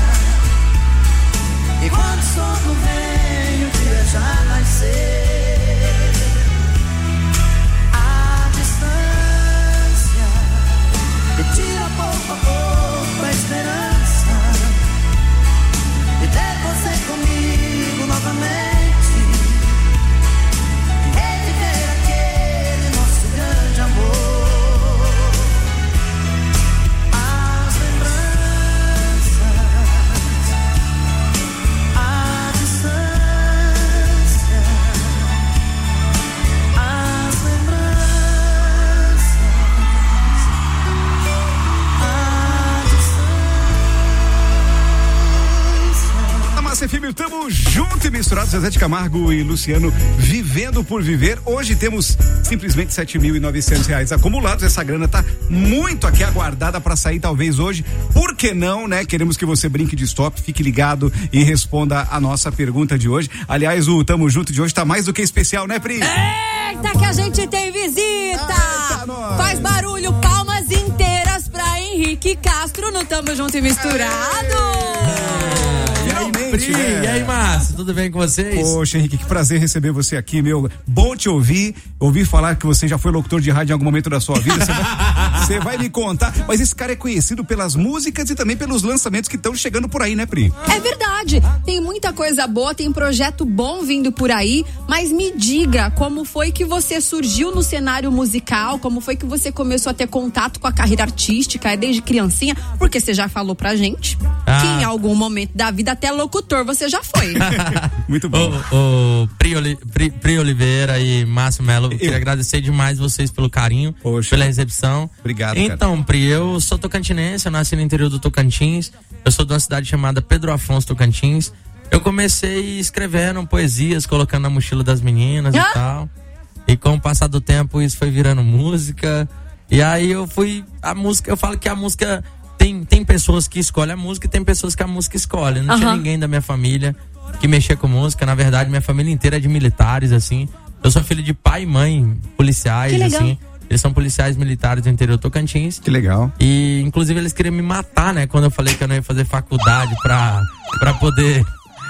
[SPEAKER 3] E quando o sono vem, o dia já nascer. A distância me tira pouco a pouco a esperança de ter você comigo novamente e reviver aquele nosso grande amor. As lembranças, a distância, as lembranças, a
[SPEAKER 20] Na Massa F M, tamo junto e misturado, Zezé de Camargo e Luciano, vivendo por viver. Hoje temos simplesmente sete mil e novecentos reais acumulados. Essa grana tá muito aqui aguardada pra sair talvez hoje. Por que não, né? Queremos que você brinque de stop, fique ligado e responda a nossa pergunta de hoje. Aliás, o Tamo Junto de hoje tá mais do que especial, né, Pri?
[SPEAKER 19] Eita, que a gente tem visita! Faz barulho, palmas inteiras pra Henrique Castro no Tamo Junto e Misturado!
[SPEAKER 2] Pri,
[SPEAKER 20] né?
[SPEAKER 2] E aí, Márcio, tudo bem com vocês?
[SPEAKER 20] Poxa, Henrique, que prazer receber você aqui, meu. Bom te ouvir. Ouvi falar que você já foi locutor de rádio em algum momento da sua vida. Você vai, você vai me contar. Mas esse cara é conhecido pelas músicas e também pelos lançamentos que estão chegando por aí, né, Pri?
[SPEAKER 19] É verdade, tem muita coisa boa, tem projeto bom vindo por aí, mas me diga como foi que você surgiu no cenário musical, como foi que você começou a ter contato com a carreira artística, desde criancinha, porque você já falou pra gente
[SPEAKER 2] Ah.
[SPEAKER 19] que em algum momento da vida até locutor você já foi.
[SPEAKER 20] Muito bom.
[SPEAKER 2] O, o Pri, Oli- Pri- Pri Oliveira e Márcio Melo, eu queria agradecer demais vocês pelo carinho, pela recepção.
[SPEAKER 20] Obrigado,
[SPEAKER 2] Então, Pri, eu sou tocantinense, eu nasci no interior do Tocantins, eu sou de uma cidade chamada Pedro Afonso, Tocantins. Eu comecei escrevendo poesias, colocando na mochila das meninas
[SPEAKER 19] Ah.
[SPEAKER 2] e tal. E com o passar do tempo isso foi virando música. E aí eu fui, a música, eu falo que a música tem, tem pessoas que escolhem a música e tem pessoas que a música escolhe. Não tinha
[SPEAKER 19] Aham.
[SPEAKER 2] ninguém da minha família que mexia com música. Na verdade, minha família inteira é de militares, assim. Eu sou filho de pai e mãe policiais,
[SPEAKER 19] Que legal.
[SPEAKER 2] assim. Eles são policiais militares do interior do Tocantins.
[SPEAKER 20] Que legal.
[SPEAKER 2] E, inclusive, eles queriam me matar, né? Quando eu falei que eu não ia fazer faculdade pra, pra poder...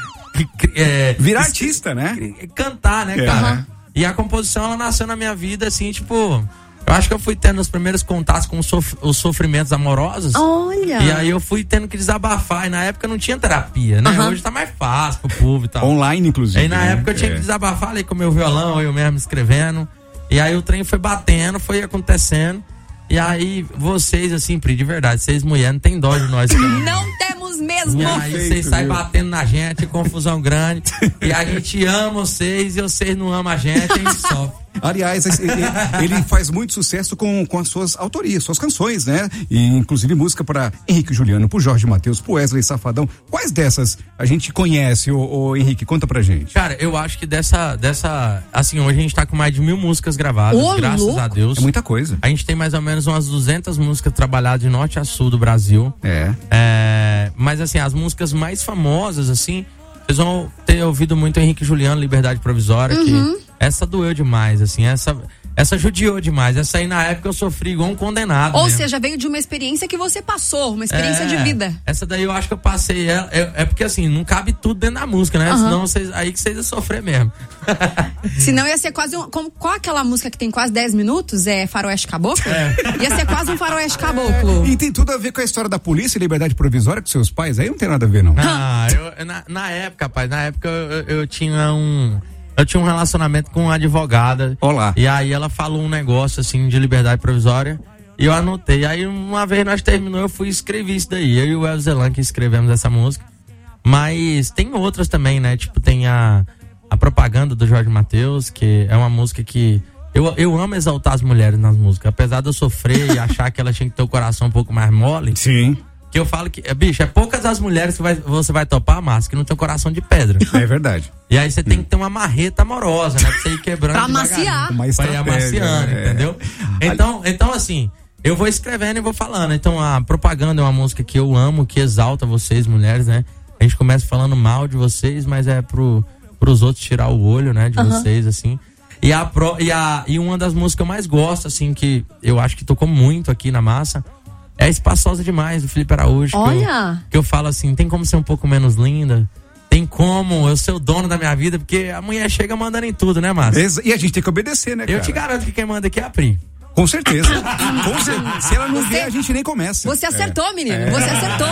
[SPEAKER 2] é,
[SPEAKER 20] Virar
[SPEAKER 2] es-
[SPEAKER 20] artista, né?
[SPEAKER 2] Cantar, né,
[SPEAKER 20] É.
[SPEAKER 2] cara?
[SPEAKER 20] Aham.
[SPEAKER 2] E a composição, ela nasceu na minha vida, assim, tipo... Eu acho que eu fui tendo os primeiros contatos com os, sof- os sofrimentos amorosos.
[SPEAKER 19] Olha!
[SPEAKER 2] E aí eu fui tendo que desabafar. E na época não tinha terapia, né?
[SPEAKER 19] Aham.
[SPEAKER 2] Hoje tá mais fácil pro povo e tal.
[SPEAKER 20] Online, inclusive.
[SPEAKER 2] Aí na
[SPEAKER 20] né?
[SPEAKER 2] época eu tinha
[SPEAKER 20] É.
[SPEAKER 2] que desabafar ali com o meu violão, eu mesmo escrevendo. E aí o trem foi batendo, foi acontecendo. E aí vocês, assim, Pri, de verdade, vocês mulheres, não tem dó de nós.
[SPEAKER 19] Não temos mesmo!
[SPEAKER 2] E aí vocês saem batendo na gente, confusão grande. E a gente ama vocês e vocês não amam a gente, a gente sofre.
[SPEAKER 20] Aliás, esse- ele, ele faz muito sucesso com, com as suas autorias, suas canções, né? E inclusive música para Henrique Juliano, pro Jorge Mateus, pro Wesley Safadão. Quais dessas a gente conhece, ô, ô Henrique? Conta pra gente.
[SPEAKER 2] Cara, eu acho que dessa, dessa. Assim, hoje a gente tá com mais de mil músicas gravadas,
[SPEAKER 20] Ô,
[SPEAKER 2] graças
[SPEAKER 20] louco!
[SPEAKER 2] a Deus.
[SPEAKER 20] É muita coisa.
[SPEAKER 2] A gente tem mais ou menos umas duzentas músicas trabalhadas de norte a sul do Brasil.
[SPEAKER 20] É.
[SPEAKER 2] É, mas assim, as músicas mais famosas, assim, vocês vão ter ouvido muito Henrique Juliano, Liberdade Provisória,
[SPEAKER 19] Uhum.
[SPEAKER 2] que essa doeu demais, assim, essa, essa judiou demais. Essa aí na época eu sofri igual um condenado.
[SPEAKER 19] Ou
[SPEAKER 2] mesmo.
[SPEAKER 19] seja, veio de uma experiência que você passou, uma experiência
[SPEAKER 2] É,
[SPEAKER 19] de vida.
[SPEAKER 2] Essa daí eu acho que eu passei. É, é, é porque assim, não cabe tudo dentro da música, né?
[SPEAKER 19] Aham.
[SPEAKER 2] Senão vocês, aí que vocês iam sofrer mesmo.
[SPEAKER 19] Senão ia ser quase um. Como, qual aquela música que tem quase dez minutos? É Faroeste Caboclo? Ia ser quase um Faroeste Caboclo.
[SPEAKER 20] E tem tudo a ver com a história da polícia e liberdade provisória com seus pais? Aí não tem nada a ver, não.
[SPEAKER 2] Ah, eu, na, na época, rapaz, na época eu, eu tinha um. Eu tinha um relacionamento com uma advogada.
[SPEAKER 20] Olá.
[SPEAKER 2] E aí ela falou um negócio assim de liberdade provisória. E eu anotei. Aí uma vez nós terminou, eu fui e escrevi isso daí. Eu e o Elzo Zelan que escrevemos essa música. Mas tem outras também, né? Tipo, tem a, a propaganda do Jorge Mateus, que é uma música que. Eu, eu amo exaltar as mulheres nas músicas. Apesar de eu sofrer e achar que elas tinham que ter o coração um pouco mais mole.
[SPEAKER 20] Sim.
[SPEAKER 2] Que eu falo que, bicho, é poucas as mulheres que vai, você vai topar, Márcio, que não tem um coração de pedra.
[SPEAKER 20] É verdade.
[SPEAKER 2] E aí você tem que ter uma marreta amorosa, né? Pra você ir quebrando
[SPEAKER 19] Pra
[SPEAKER 2] devagarinho.
[SPEAKER 19] amaciar.
[SPEAKER 20] Uma
[SPEAKER 2] Pra ir
[SPEAKER 20] estratégia,
[SPEAKER 2] amaciando,
[SPEAKER 20] é.
[SPEAKER 2] entendeu? Então, então, assim, eu vou escrevendo e vou falando. Então, a propaganda é uma música que eu amo, que exalta vocês, mulheres, né?
[SPEAKER 1] a gente começa falando mal de vocês, mas é pro, pros outros tirar o olho, né, de
[SPEAKER 19] Aham.
[SPEAKER 1] vocês, assim. E, a, pro- e, a, e uma das músicas que eu mais gosto, assim, que eu acho que tocou muito aqui na massa, é Espaçosa Demais, do Felipe Araújo. que eu-
[SPEAKER 19] Olha!
[SPEAKER 1] Que eu, falo assim, tem como ser um pouco menos linda? Tem como eu ser o dono da minha vida? Porque a mulher chega mandando em tudo, né, Márcio?
[SPEAKER 20] Exa- E a gente tem que obedecer, né, cara?
[SPEAKER 1] Eu te garanto que quem manda aqui é a Pri.
[SPEAKER 20] Com certeza. Com certeza. Se ela não vier, a gente nem começa.
[SPEAKER 19] Você acertou,
[SPEAKER 20] É.
[SPEAKER 19] menino.
[SPEAKER 20] É.
[SPEAKER 19] Você acertou.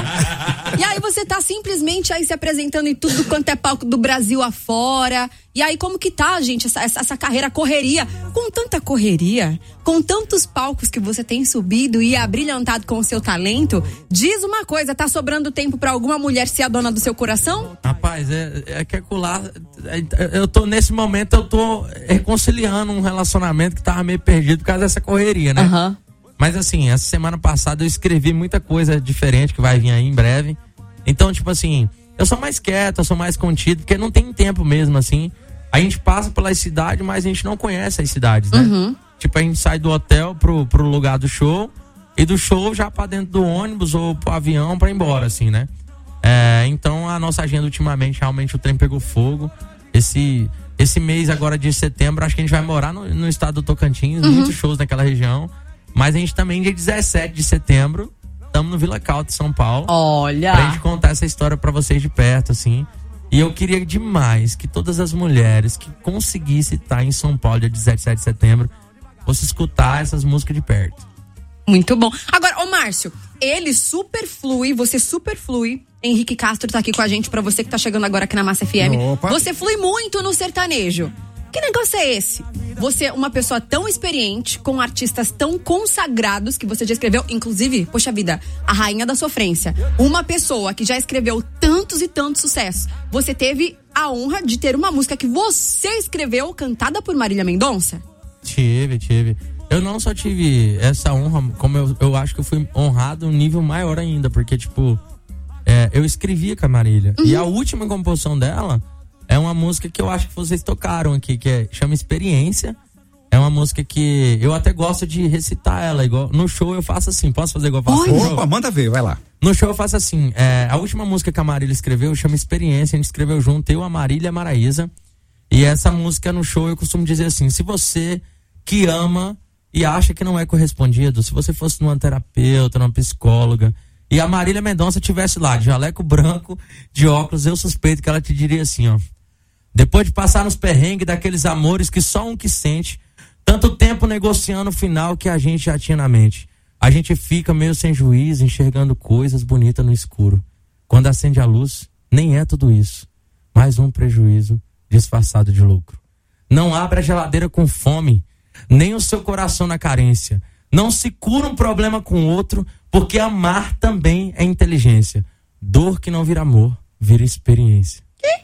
[SPEAKER 19] E aí você tá simplesmente aí se apresentando em tudo quanto é palco do Brasil afora. E aí como que tá, gente, essa, essa, essa carreira, correria? Com tanta correria, com tantos palcos que você tem subido e abrilhantado com o seu talento, diz uma coisa, tá sobrando tempo pra alguma mulher ser a dona do seu coração?
[SPEAKER 1] Rapaz, é, é que acolá, é, eu tô, nesse momento, eu tô reconciliando um relacionamento que tava meio perdido por causa dessa correria, né?
[SPEAKER 19] Aham.
[SPEAKER 1] Mas assim, essa semana passada eu escrevi muita coisa diferente que vai vir aí em breve. Então, tipo assim, eu sou mais quieto, eu sou mais contido, porque não tem tempo mesmo, assim. A gente passa pelas cidades, mas a gente não conhece as cidades, né?
[SPEAKER 19] Uhum.
[SPEAKER 1] Tipo, a gente sai do hotel pro, pro lugar do show, e do show já pra dentro do ônibus ou pro avião pra ir embora, assim, né? É, então a nossa agenda ultimamente, realmente o trem pegou fogo. Esse, esse mês agora de setembro, acho que a gente vai morar no, no estado do Tocantins,
[SPEAKER 19] Uhum.
[SPEAKER 1] muitos shows naquela região. Mas a gente também, dia dezessete de setembro, estamos no Vila Cauto, São Paulo.
[SPEAKER 19] Olha!
[SPEAKER 1] Pra gente contar essa história pra vocês de perto, assim. E eu queria demais que todas as mulheres que conseguissem estar em São Paulo, dia dezessete de setembro, fossem escutar essas músicas de perto.
[SPEAKER 19] Muito bom. Agora, ô Márcio, ele super flui, você super flui. Henrique Castro tá aqui com a gente, pra você que tá chegando agora aqui na Massa F M.
[SPEAKER 20] Opa.
[SPEAKER 19] Você flui muito no sertanejo. Que negócio é esse? Você é uma pessoa tão experiente, com artistas tão consagrados, que você já escreveu, inclusive, poxa vida, a Rainha da Sofrência. Uma pessoa que já escreveu tantos e tantos sucessos. Você teve a honra de ter uma música que você escreveu, cantada por Marília Mendonça?
[SPEAKER 1] Tive, tive. Eu não só tive essa honra, como eu, eu acho que eu fui honrado um nível maior ainda, porque, tipo, é, eu escrevi com a Marília.
[SPEAKER 19] Uhum.
[SPEAKER 1] E a última composição dela é uma música que eu acho que vocês tocaram aqui, que é, chama Experiência. É uma música que eu até gosto de recitar ela, igual no show eu faço assim, posso fazer igual eu faço no show?
[SPEAKER 20] Opa, manda ver, vai lá.
[SPEAKER 1] No show eu faço assim, é, a última música que a Marília escreveu chama Experiência, a gente escreveu junto, eu, a Marília e a Maraísa. E essa música no show eu costumo dizer assim, se você que ama e acha que não é correspondido, se você fosse numa terapeuta, numa psicóloga, e a Marília Mendonça tivesse lá, de jaleco branco, de óculos, eu suspeito que ela te diria assim, ó. Depois de passar nos perrengues daqueles amores que só um que sente, tanto tempo negociando o final que a gente já tinha na mente. A gente fica meio sem juízo, enxergando coisas bonitas no escuro. Quando acende a luz, nem é tudo isso. Mais um prejuízo disfarçado de lucro. Não abra a geladeira com fome, nem o seu coração na carência. Não se cura um problema com outro, porque amar também é inteligência. Dor que não vira amor, vira experiência.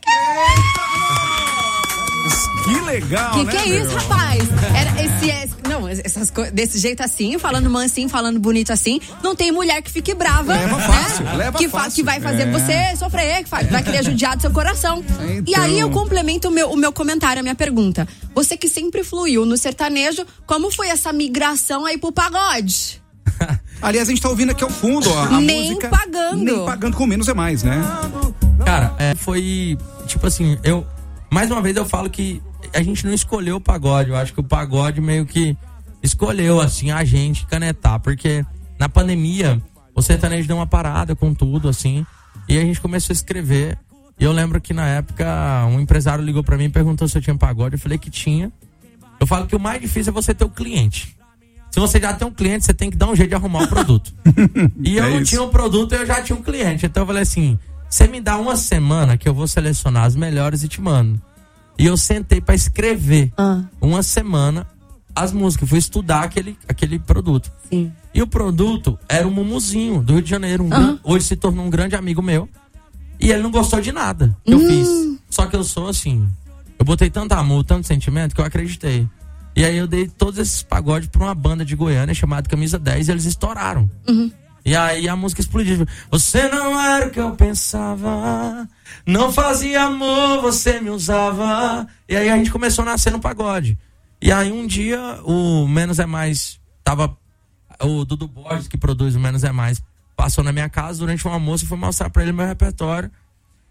[SPEAKER 20] Que legal,
[SPEAKER 19] Que
[SPEAKER 20] né?
[SPEAKER 19] que é isso,
[SPEAKER 20] meu?
[SPEAKER 19] rapaz? Era esse, esse- não, essas coisas desse jeito assim, falando mansinho, falando bonito assim, não tem mulher que fique brava,
[SPEAKER 20] Leva
[SPEAKER 19] né?
[SPEAKER 20] fácil, leva
[SPEAKER 19] que, fa-
[SPEAKER 20] fácil.
[SPEAKER 19] que vai fazer
[SPEAKER 20] É.
[SPEAKER 19] você sofrer, que fa- vai querer judiar do seu coração. E
[SPEAKER 20] Então.
[SPEAKER 19] aí eu complemento o meu, o meu comentário, a minha pergunta. Você que sempre fluiu no sertanejo, como foi essa migração aí pro pagode?
[SPEAKER 20] Aliás, a gente tá ouvindo aqui ao fundo, ó, a
[SPEAKER 19] Nem
[SPEAKER 20] música.
[SPEAKER 19] pagando.
[SPEAKER 20] Nem pagando, com menos é mais, né?
[SPEAKER 1] Cara, é, foi tipo assim, eu mais uma vez eu falo que a gente não escolheu o pagode, eu acho que o pagode meio que escolheu assim a gente canetar, porque na pandemia o sertanejo deu uma parada com tudo assim, e a gente começou a escrever. E eu lembro que na época um empresário ligou pra mim e perguntou se eu tinha pagode, eu falei que tinha. Eu falo que o mais difícil é você ter o cliente. Se você já tem um cliente, você tem que dar um jeito de arrumar o produto. E eu
[SPEAKER 20] É
[SPEAKER 1] não
[SPEAKER 20] isso.
[SPEAKER 1] tinha um produto, eu já tinha um cliente. Então eu falei assim, você me dá uma semana que eu vou selecionar as melhores e te mando. E eu sentei pra escrever uma semana as músicas. Fui estudar aquele, aquele produto.
[SPEAKER 19] Sim.
[SPEAKER 1] E o produto era um Mumuzinho, do Rio de Janeiro. Um gran- hoje se tornou um grande amigo meu. E ele não gostou de nada que eu fiz. Só que eu sou assim, eu botei tanto amor, tanto sentimento que eu acreditei. E aí eu dei todos esses pagodes pra uma banda de Goiânia chamada Camisa dez e eles estouraram. E aí a música explodiu. Você não era o que eu pensava, não fazia amor, você me usava. E aí a gente começou a nascer no pagode. E aí um dia o Menos é Mais tava, o Dudu Borges, que produz o Menos é Mais, passou na minha casa durante um almoço e fui mostrar pra ele meu repertório.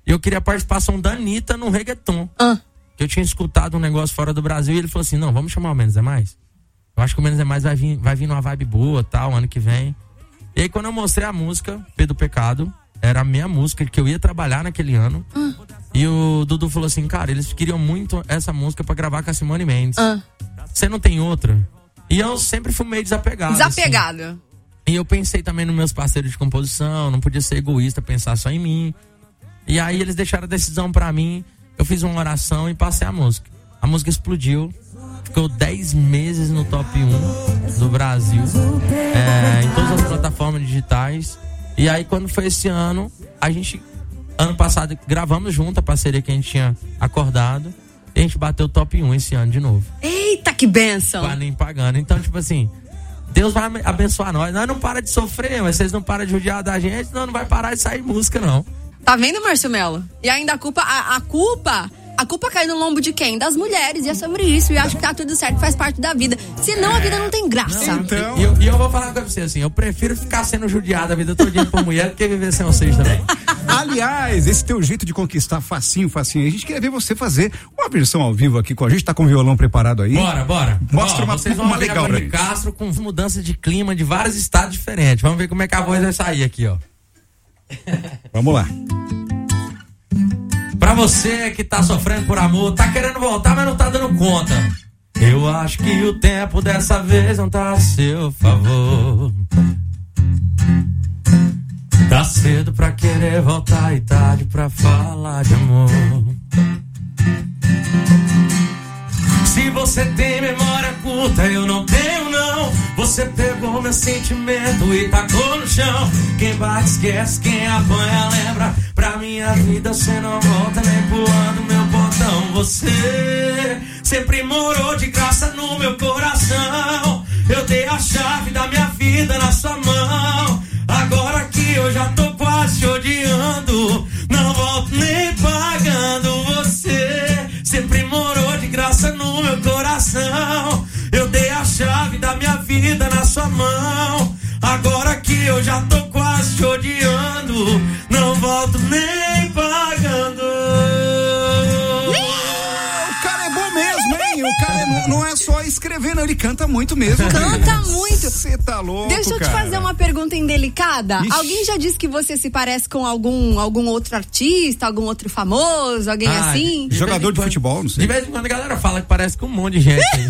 [SPEAKER 1] E eu queria a participação da Anitta no reggaeton.
[SPEAKER 19] Ah.
[SPEAKER 1] Que eu tinha escutado um negócio fora do Brasil e ele falou assim, não, vamos chamar o Menos é Mais. Eu acho que o Menos é Mais vai vir, vai vir numa vibe boa, tal, ano que vem. E aí quando eu mostrei a música, Pedro Pecado, era a minha música que eu ia trabalhar naquele ano.
[SPEAKER 19] Ah.
[SPEAKER 1] E o Dudu falou assim, cara, eles queriam muito essa música pra gravar com a Simone Mendes.
[SPEAKER 19] Ah.
[SPEAKER 1] Você não tem outra? E eu sempre fui meio desapegado.
[SPEAKER 19] Desapegado.
[SPEAKER 1] Assim. E eu pensei também nos meus parceiros de composição, não podia ser egoísta, pensar só em mim. E aí eles deixaram a decisão pra mim, eu fiz uma oração e passei a música. A música explodiu, ficou dez meses no top um do Brasil, é, em todas as plataformas digitais. E aí quando foi esse ano, a gente, ano passado, gravamos junto a parceria que a gente tinha acordado. E a gente bateu o top um esse ano de novo.
[SPEAKER 19] Eita, que bênção!
[SPEAKER 1] Pra nem pagando. Então, tipo assim, Deus vai abençoar nós. Nós não para de sofrer, mas vocês não param de judiar da gente, não, não vai parar de sair música, não.
[SPEAKER 19] Tá vendo, Márcio Melo? E ainda a culpa, a, a culpa, a culpa cai no lombo de quem? Das mulheres, e é sobre isso. E eu acho que tá tudo certo, faz parte da vida. Senão a vida não tem graça.
[SPEAKER 1] Não, então... E eu, e eu vou falar com você assim, eu prefiro ficar sendo judiado a vida toda por mulher do que viver sem vocês também.
[SPEAKER 20] Aliás, esse teu jeito de conquistar facinho, facinho, a gente queria ver você fazer uma versão ao vivo aqui com a gente, tá com o violão preparado aí?
[SPEAKER 1] Bora, bora.
[SPEAKER 20] Mostra
[SPEAKER 1] Ó,
[SPEAKER 20] uma,
[SPEAKER 1] vocês vão
[SPEAKER 20] uma
[SPEAKER 1] ver
[SPEAKER 20] legal
[SPEAKER 1] a
[SPEAKER 20] pra
[SPEAKER 1] Rony Castro com mudanças de clima de vários estados diferentes. Vamos ver como é que a voz vai sair aqui, ó.
[SPEAKER 20] Vamos lá.
[SPEAKER 1] Pra você que tá sofrendo por amor, tá querendo voltar, mas não tá dando conta. Eu acho que o tempo dessa vez não tá a seu favor. Tá cedo pra querer voltar e tarde pra falar de amor. Se você tem memória curta, eu não tenho não. Você pegou meu sentimento e tacou no chão. Quem bate esquece, quem apanha lembra. Pra minha vida você não volta nem pulando meu portão. Você sempre morou de graça no meu coração. Eu dei a chave da minha vida na sua mão. Agora que eu já tô quase te odiando, não volto nem pagando. Você sempre morou de graça no meu coração. Eu dei a chave da minha vida na sua mão. Agora que eu já tô quase te odiando, não volto nem pagando.
[SPEAKER 20] O cara é bom mesmo, hein? O cara é, não é só escrever, não, ele canta muito mesmo.
[SPEAKER 19] Canta muito.
[SPEAKER 20] Você tá louco,
[SPEAKER 19] Deixa eu te
[SPEAKER 20] cara.
[SPEAKER 19] fazer uma pergunta indelicada.
[SPEAKER 20] Ixi.
[SPEAKER 19] Alguém já disse que você se parece com algum, algum outro artista, algum outro famoso, alguém
[SPEAKER 1] Ah,
[SPEAKER 19] assim?
[SPEAKER 20] Jogador de futebol, não sei.
[SPEAKER 1] De vez em quando a galera fala que parece com um monte de gente aí.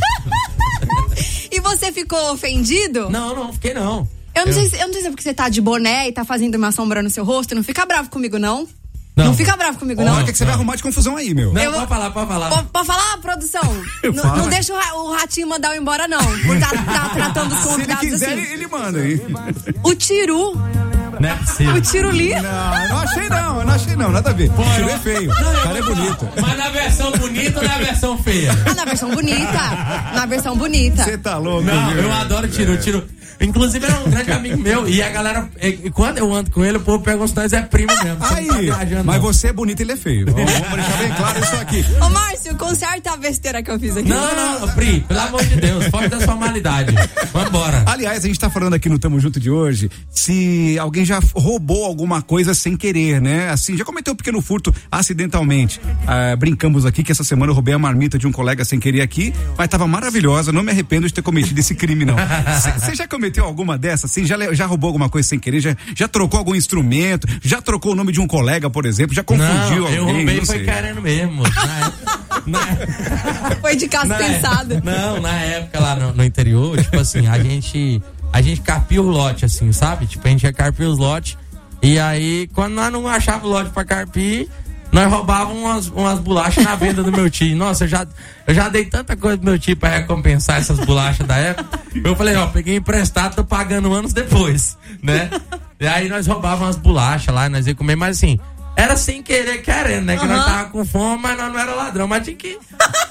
[SPEAKER 19] E você ficou ofendido?
[SPEAKER 1] Não, não, fiquei não.
[SPEAKER 19] Eu não,
[SPEAKER 1] Eu-
[SPEAKER 19] Sei se, eu não sei se é porque você tá de boné e tá fazendo uma sombra no seu rosto. Não fica bravo comigo, não. Não, fica bravo comigo, não.
[SPEAKER 20] Olha, o que, que você vai arrumar de confusão aí, meu?
[SPEAKER 1] Não,
[SPEAKER 19] Eu-
[SPEAKER 1] pode falar, pode falar.
[SPEAKER 19] Pode pode falar, produção? N-
[SPEAKER 20] Fala.
[SPEAKER 19] não deixa o, ra- o ratinho mandar eu embora, não. Por tá, tá tratando os
[SPEAKER 20] Se ele
[SPEAKER 19] convidados
[SPEAKER 20] quiser,
[SPEAKER 19] assim.
[SPEAKER 20] ele, ele manda aí.
[SPEAKER 19] O Tiru.
[SPEAKER 1] Não é possível.
[SPEAKER 19] O Tiruli.
[SPEAKER 20] Não, eu não achei não, eu não achei não, nada a ver. O tiro é feio, o cara é bonito.
[SPEAKER 1] Mas na versão bonita ou na versão feia?
[SPEAKER 19] Ah, na versão bonita. Na versão bonita.
[SPEAKER 20] Você tá louco,
[SPEAKER 1] Não,
[SPEAKER 20] meu.
[SPEAKER 1] eu adoro tiro, tiro. Inclusive, ele é um grande amigo meu. E a galera, e quando eu ando com ele, o povo pergunta se nós é primo mesmo. Você
[SPEAKER 20] Aí,
[SPEAKER 1] não tá viajando,
[SPEAKER 20] mas
[SPEAKER 1] não.
[SPEAKER 20] você é bonito e ele é feio. Vamos, vamos deixar bem claro isso aqui.
[SPEAKER 19] Ô, Márcio, conserta a besteira que eu fiz aqui.
[SPEAKER 1] Não, não, Pri, pelo amor de Deus, foge da formalidade. Vambora.
[SPEAKER 20] Aliás, a gente tá falando aqui no Tamo Junto de hoje se alguém já roubou alguma coisa sem querer, né? Assim, já cometeu um pequeno furto acidentalmente. Ah, brincamos aqui que essa semana eu roubei a marmita de um colega sem querer aqui, mas tava maravilhosa, não me arrependo de ter cometido esse crime, não. Você já cometeu alguma dessas, assim? Já, le- já roubou alguma coisa sem querer? Já, já trocou algum instrumento? Já trocou o nome de um colega, por exemplo? Já confundiu
[SPEAKER 1] Não,
[SPEAKER 20] alguém?
[SPEAKER 1] eu roubei
[SPEAKER 20] Não
[SPEAKER 1] foi
[SPEAKER 20] sei.
[SPEAKER 1] querendo mesmo. Na, na,
[SPEAKER 19] Foi de caso
[SPEAKER 1] na-
[SPEAKER 19] pensado.
[SPEAKER 1] Não, na época lá no, no interior, tipo assim, a gente a gente carpia o lote, assim, sabe? Tipo, a gente ia carpir os lotes. E aí, quando nós não achávamos o lote pra carpir, nós roubávamos umas, umas bolachas na venda do meu tio. Nossa, eu já, eu já dei tanta coisa pro meu tio pra recompensar essas bolachas da época. Eu falei, ó, peguei emprestado, tô pagando anos depois, né? E aí nós roubávamos umas bolachas lá, nós ia comer, mas assim, era sem querer, querendo, né? Que nós
[SPEAKER 19] Aham.
[SPEAKER 1] tava com fome, mas nós não era ladrão, mas tinha que...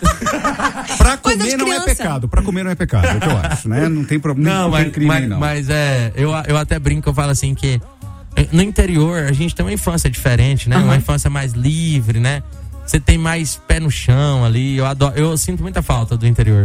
[SPEAKER 20] Pra
[SPEAKER 19] Coisa
[SPEAKER 20] comer
[SPEAKER 19] de
[SPEAKER 20] não é
[SPEAKER 19] criança.
[SPEAKER 20] pecado, pra comer não é pecado, é o que eu acho, né? Não tem problema,
[SPEAKER 1] Não,
[SPEAKER 20] não,
[SPEAKER 1] mas,
[SPEAKER 20] tem crime
[SPEAKER 1] mas,
[SPEAKER 20] não.
[SPEAKER 1] mas é, eu, eu até brinco, eu falo assim que eh, no interior a gente tem uma infância diferente, né?
[SPEAKER 19] Aham.
[SPEAKER 1] Uma infância mais livre, né? Você tem mais pé no chão ali. Eu adoro, eu sinto muita falta do interior.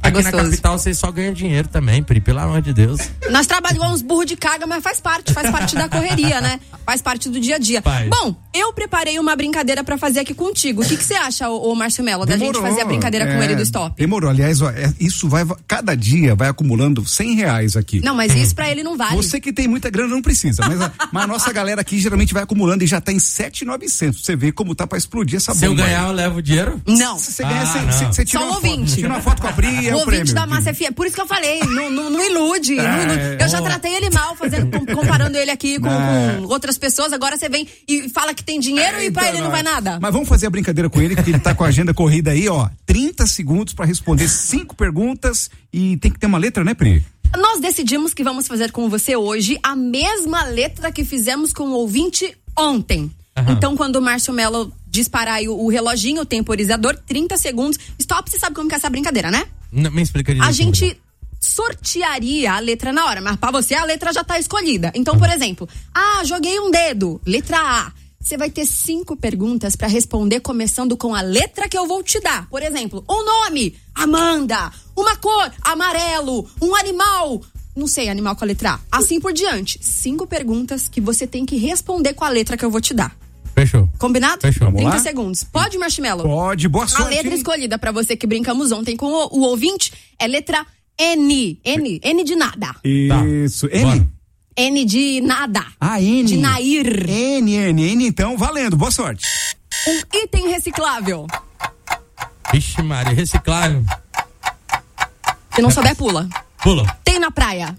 [SPEAKER 1] Aqui
[SPEAKER 19] gostoso.
[SPEAKER 1] na capital vocês só ganham dinheiro também, Pri, pelo amor de Deus.
[SPEAKER 19] Nós trabalhamos uns burros de carga, mas faz parte, faz parte da correria, né? Faz parte do dia a dia.
[SPEAKER 2] Faz.
[SPEAKER 19] Bom, eu preparei uma brincadeira pra fazer aqui contigo. O que que você acha, ô, ô Márcio Mello, da gente fazer a brincadeira com
[SPEAKER 20] é,
[SPEAKER 19] ele do stop?
[SPEAKER 20] Demorou. Aliás, ó, é, isso vai, cada dia vai acumulando cem reais aqui.
[SPEAKER 19] Não, mas isso pra ele não vale.
[SPEAKER 20] Você que tem muita grana não precisa, mas a, mas a nossa galera aqui geralmente vai acumulando e já tá em sete mil e novecentos. Você vê como tá pra explodir essa bomba.
[SPEAKER 1] Se eu ganhar,
[SPEAKER 20] aí.
[SPEAKER 1] eu levo o dinheiro?
[SPEAKER 19] Não.
[SPEAKER 20] Se você ganhar,
[SPEAKER 1] Ah,
[SPEAKER 20] você-
[SPEAKER 1] não.
[SPEAKER 20] você você tira
[SPEAKER 19] Só o
[SPEAKER 20] uma foto.
[SPEAKER 19] ouvinte.
[SPEAKER 20] Tira uma foto com a Pri, é
[SPEAKER 19] O
[SPEAKER 20] o
[SPEAKER 19] ouvinte
[SPEAKER 20] prêmio.
[SPEAKER 19] da Massa F M. Por isso que eu falei, não, não, não ilude.
[SPEAKER 20] É,
[SPEAKER 19] não- não- eu já
[SPEAKER 20] ó.
[SPEAKER 19] tratei ele mal, fazendo, com- comparando ele aqui com,
[SPEAKER 20] É.
[SPEAKER 19] com outras pessoas. Agora você vem e fala que tem dinheiro e pra
[SPEAKER 20] Então,
[SPEAKER 19] ele não vai nada.
[SPEAKER 20] Mas vamos fazer a brincadeira com ele, porque ele tá com a agenda corrida aí, ó. trinta segundos pra responder cinco perguntas e tem que ter uma letra, né, Pri?
[SPEAKER 19] Nós decidimos que vamos fazer com você hoje a mesma letra que fizemos com o ouvinte ontem.
[SPEAKER 1] Aham.
[SPEAKER 19] Então, quando o Márcio Mello disparar aí o, o reloginho, o temporizador, trinta segundos. Stop, você sabe como que é essa brincadeira, né?
[SPEAKER 1] Não, me explica direito.
[SPEAKER 19] A gente sortearia a letra na hora, mas pra você a letra já tá escolhida. Então, por exemplo, ah, joguei um dedo, letra A. Você vai ter cinco perguntas pra responder começando com a letra que eu vou te dar. Por exemplo, um nome, Amanda. Uma cor, amarelo. Um animal, não sei, animal com a letra A. Assim por diante. Cinco perguntas que você tem que responder com a letra que eu vou te dar.
[SPEAKER 1] Fechou.
[SPEAKER 19] Combinado?
[SPEAKER 1] Fechou. Vamos
[SPEAKER 19] trinta
[SPEAKER 20] lá?
[SPEAKER 19] segundos. Pode, Marshmallow?
[SPEAKER 20] Pode, boa
[SPEAKER 19] A
[SPEAKER 20] sorte.
[SPEAKER 19] letra
[SPEAKER 20] hein?
[SPEAKER 19] escolhida pra você que brincamos ontem com o, o ouvinte é letra N. N. N de nada.
[SPEAKER 20] Isso. N?
[SPEAKER 1] Bora.
[SPEAKER 19] N de nada.
[SPEAKER 20] Ah, N.
[SPEAKER 19] De Nair.
[SPEAKER 20] N, N, N, então, valendo, boa sorte.
[SPEAKER 19] Um item reciclável.
[SPEAKER 1] Vixe, Maria, reciclável.
[SPEAKER 19] Se não souber, pula.
[SPEAKER 1] Pula,
[SPEAKER 19] Tem na praia.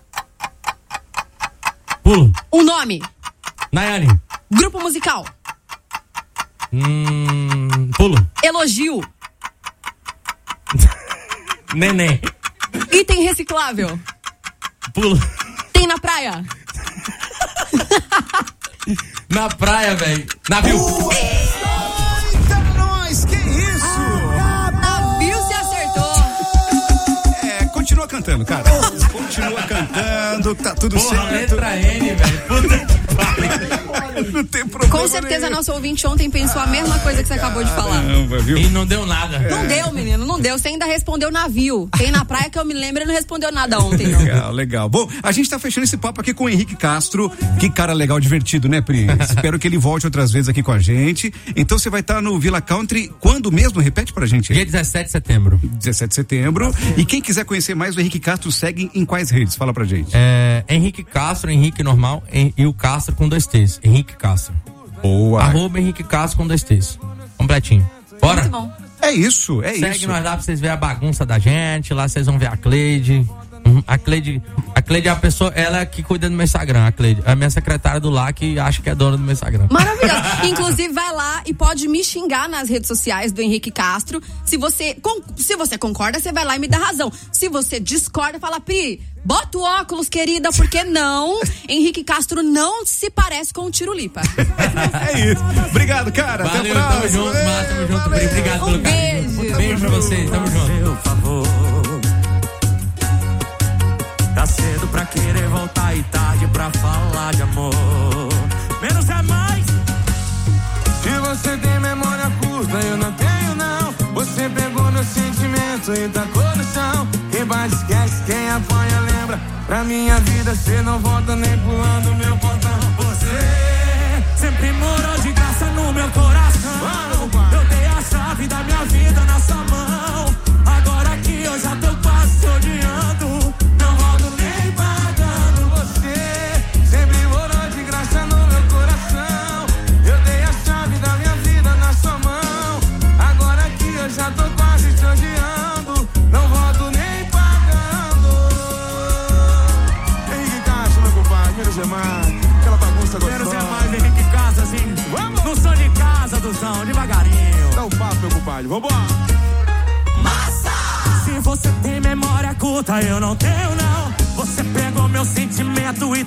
[SPEAKER 1] pula.
[SPEAKER 19] Um nome.
[SPEAKER 1] Nayane.
[SPEAKER 19] Grupo musical.
[SPEAKER 1] Hum, pulo.
[SPEAKER 19] Elogio.
[SPEAKER 1] Neném.
[SPEAKER 19] Item reciclável.
[SPEAKER 1] Pulo.
[SPEAKER 19] Tem na praia.
[SPEAKER 1] Na praia, velho. Navio.
[SPEAKER 20] Eita, nós, que isso?
[SPEAKER 19] Navio se acertou.
[SPEAKER 20] É, continua cantando, cara. Continua cantando, tá tudo
[SPEAKER 1] Porra,
[SPEAKER 20] certo.
[SPEAKER 1] letra N, velho. Puta que pariu.
[SPEAKER 20] Não tem problema.
[SPEAKER 19] Com certeza,
[SPEAKER 20] nenhum.
[SPEAKER 19] nosso ouvinte ontem pensou a mesma coisa que você acabou de falar.
[SPEAKER 20] Caramba, viu?
[SPEAKER 1] E não deu nada.
[SPEAKER 19] Não deu, menino, não deu. Você ainda respondeu navio. Tem na praia que eu me lembro, ele não respondeu nada ontem, não.
[SPEAKER 20] Legal, legal. Bom, a gente tá fechando esse papo aqui com o Henrique Castro. Que cara legal, divertido, né, Pri? Espero que ele volte outras vezes aqui com a gente. Então você vai estar no Villa Country quando mesmo? Repete pra gente.
[SPEAKER 1] Dia dezessete de setembro.
[SPEAKER 20] dezessete de setembro. E quem quiser conhecer mais o Henrique Castro, segue em quais redes? Fala pra gente.
[SPEAKER 1] É, Henrique Castro, Henrique normal en- e o Castro com dois T's. Henrique Castro.
[SPEAKER 20] Boa.
[SPEAKER 1] Arroba Henrique Castro com dois T's. Completinho. Bora?
[SPEAKER 19] Muito bom.
[SPEAKER 20] É isso, é
[SPEAKER 1] Segue
[SPEAKER 20] isso.
[SPEAKER 1] nós lá pra vocês verem a bagunça da gente. Lá vocês vão ver a Cleide. Uhum. A Cleide, a Cleide é a pessoa, ela é que cuida do meu Instagram, a Cleide. É a minha secretária do lá que acha que é dona do meu Instagram.
[SPEAKER 19] Maravilhoso. Inclusive, vai lá e pode me xingar nas redes sociais do Henrique Castro. Se você, con- se você concorda, você vai lá e me dá razão. Se você discorda, fala, Pri, bota o óculos, querida, porque não, Henrique Castro não se parece com o Tirulipa.
[SPEAKER 20] É isso. Obrigado, cara.
[SPEAKER 1] Valeu,
[SPEAKER 20] Até a
[SPEAKER 1] tamo
[SPEAKER 20] próxima.
[SPEAKER 1] junto, Márcio, tamo junto, Pri. Obrigado
[SPEAKER 19] Um
[SPEAKER 1] pelo carinho.
[SPEAKER 19] beijo.
[SPEAKER 1] Beijo pra vocês, tamo junto.
[SPEAKER 3] Meu favor. Tá cedo pra querer voltar e tarde pra falar de amor. Menos é mais. Se você tem memória curta, eu não tenho não. Você pegou meu sentimento e tacou no chão. Quem bate esquece, quem apanha lembra. Pra minha vida cê não volta nem pulando meu portão. Você sempre morou de graça no meu coração. Eu dei a chave da minha vida na sua mão. Agora que eu já tô quase te odiando, não volto nem pagando. Você sempre morou de graça no meu coração. Eu dei a chave da minha vida na sua mão. Agora que eu já tô quase te odiando, não volto nem pagando. Henrique Castro, meu compadre, menos é mais. Aquela bagunça gostosa. Menos é mais, Henrique Castro, assim. Vamos! No som de casa, Duzão, devagarinho. Dá um papo, meu compadre, vambora. Se você tem memória curta, eu não tenho não. Você pegou meu sentimento e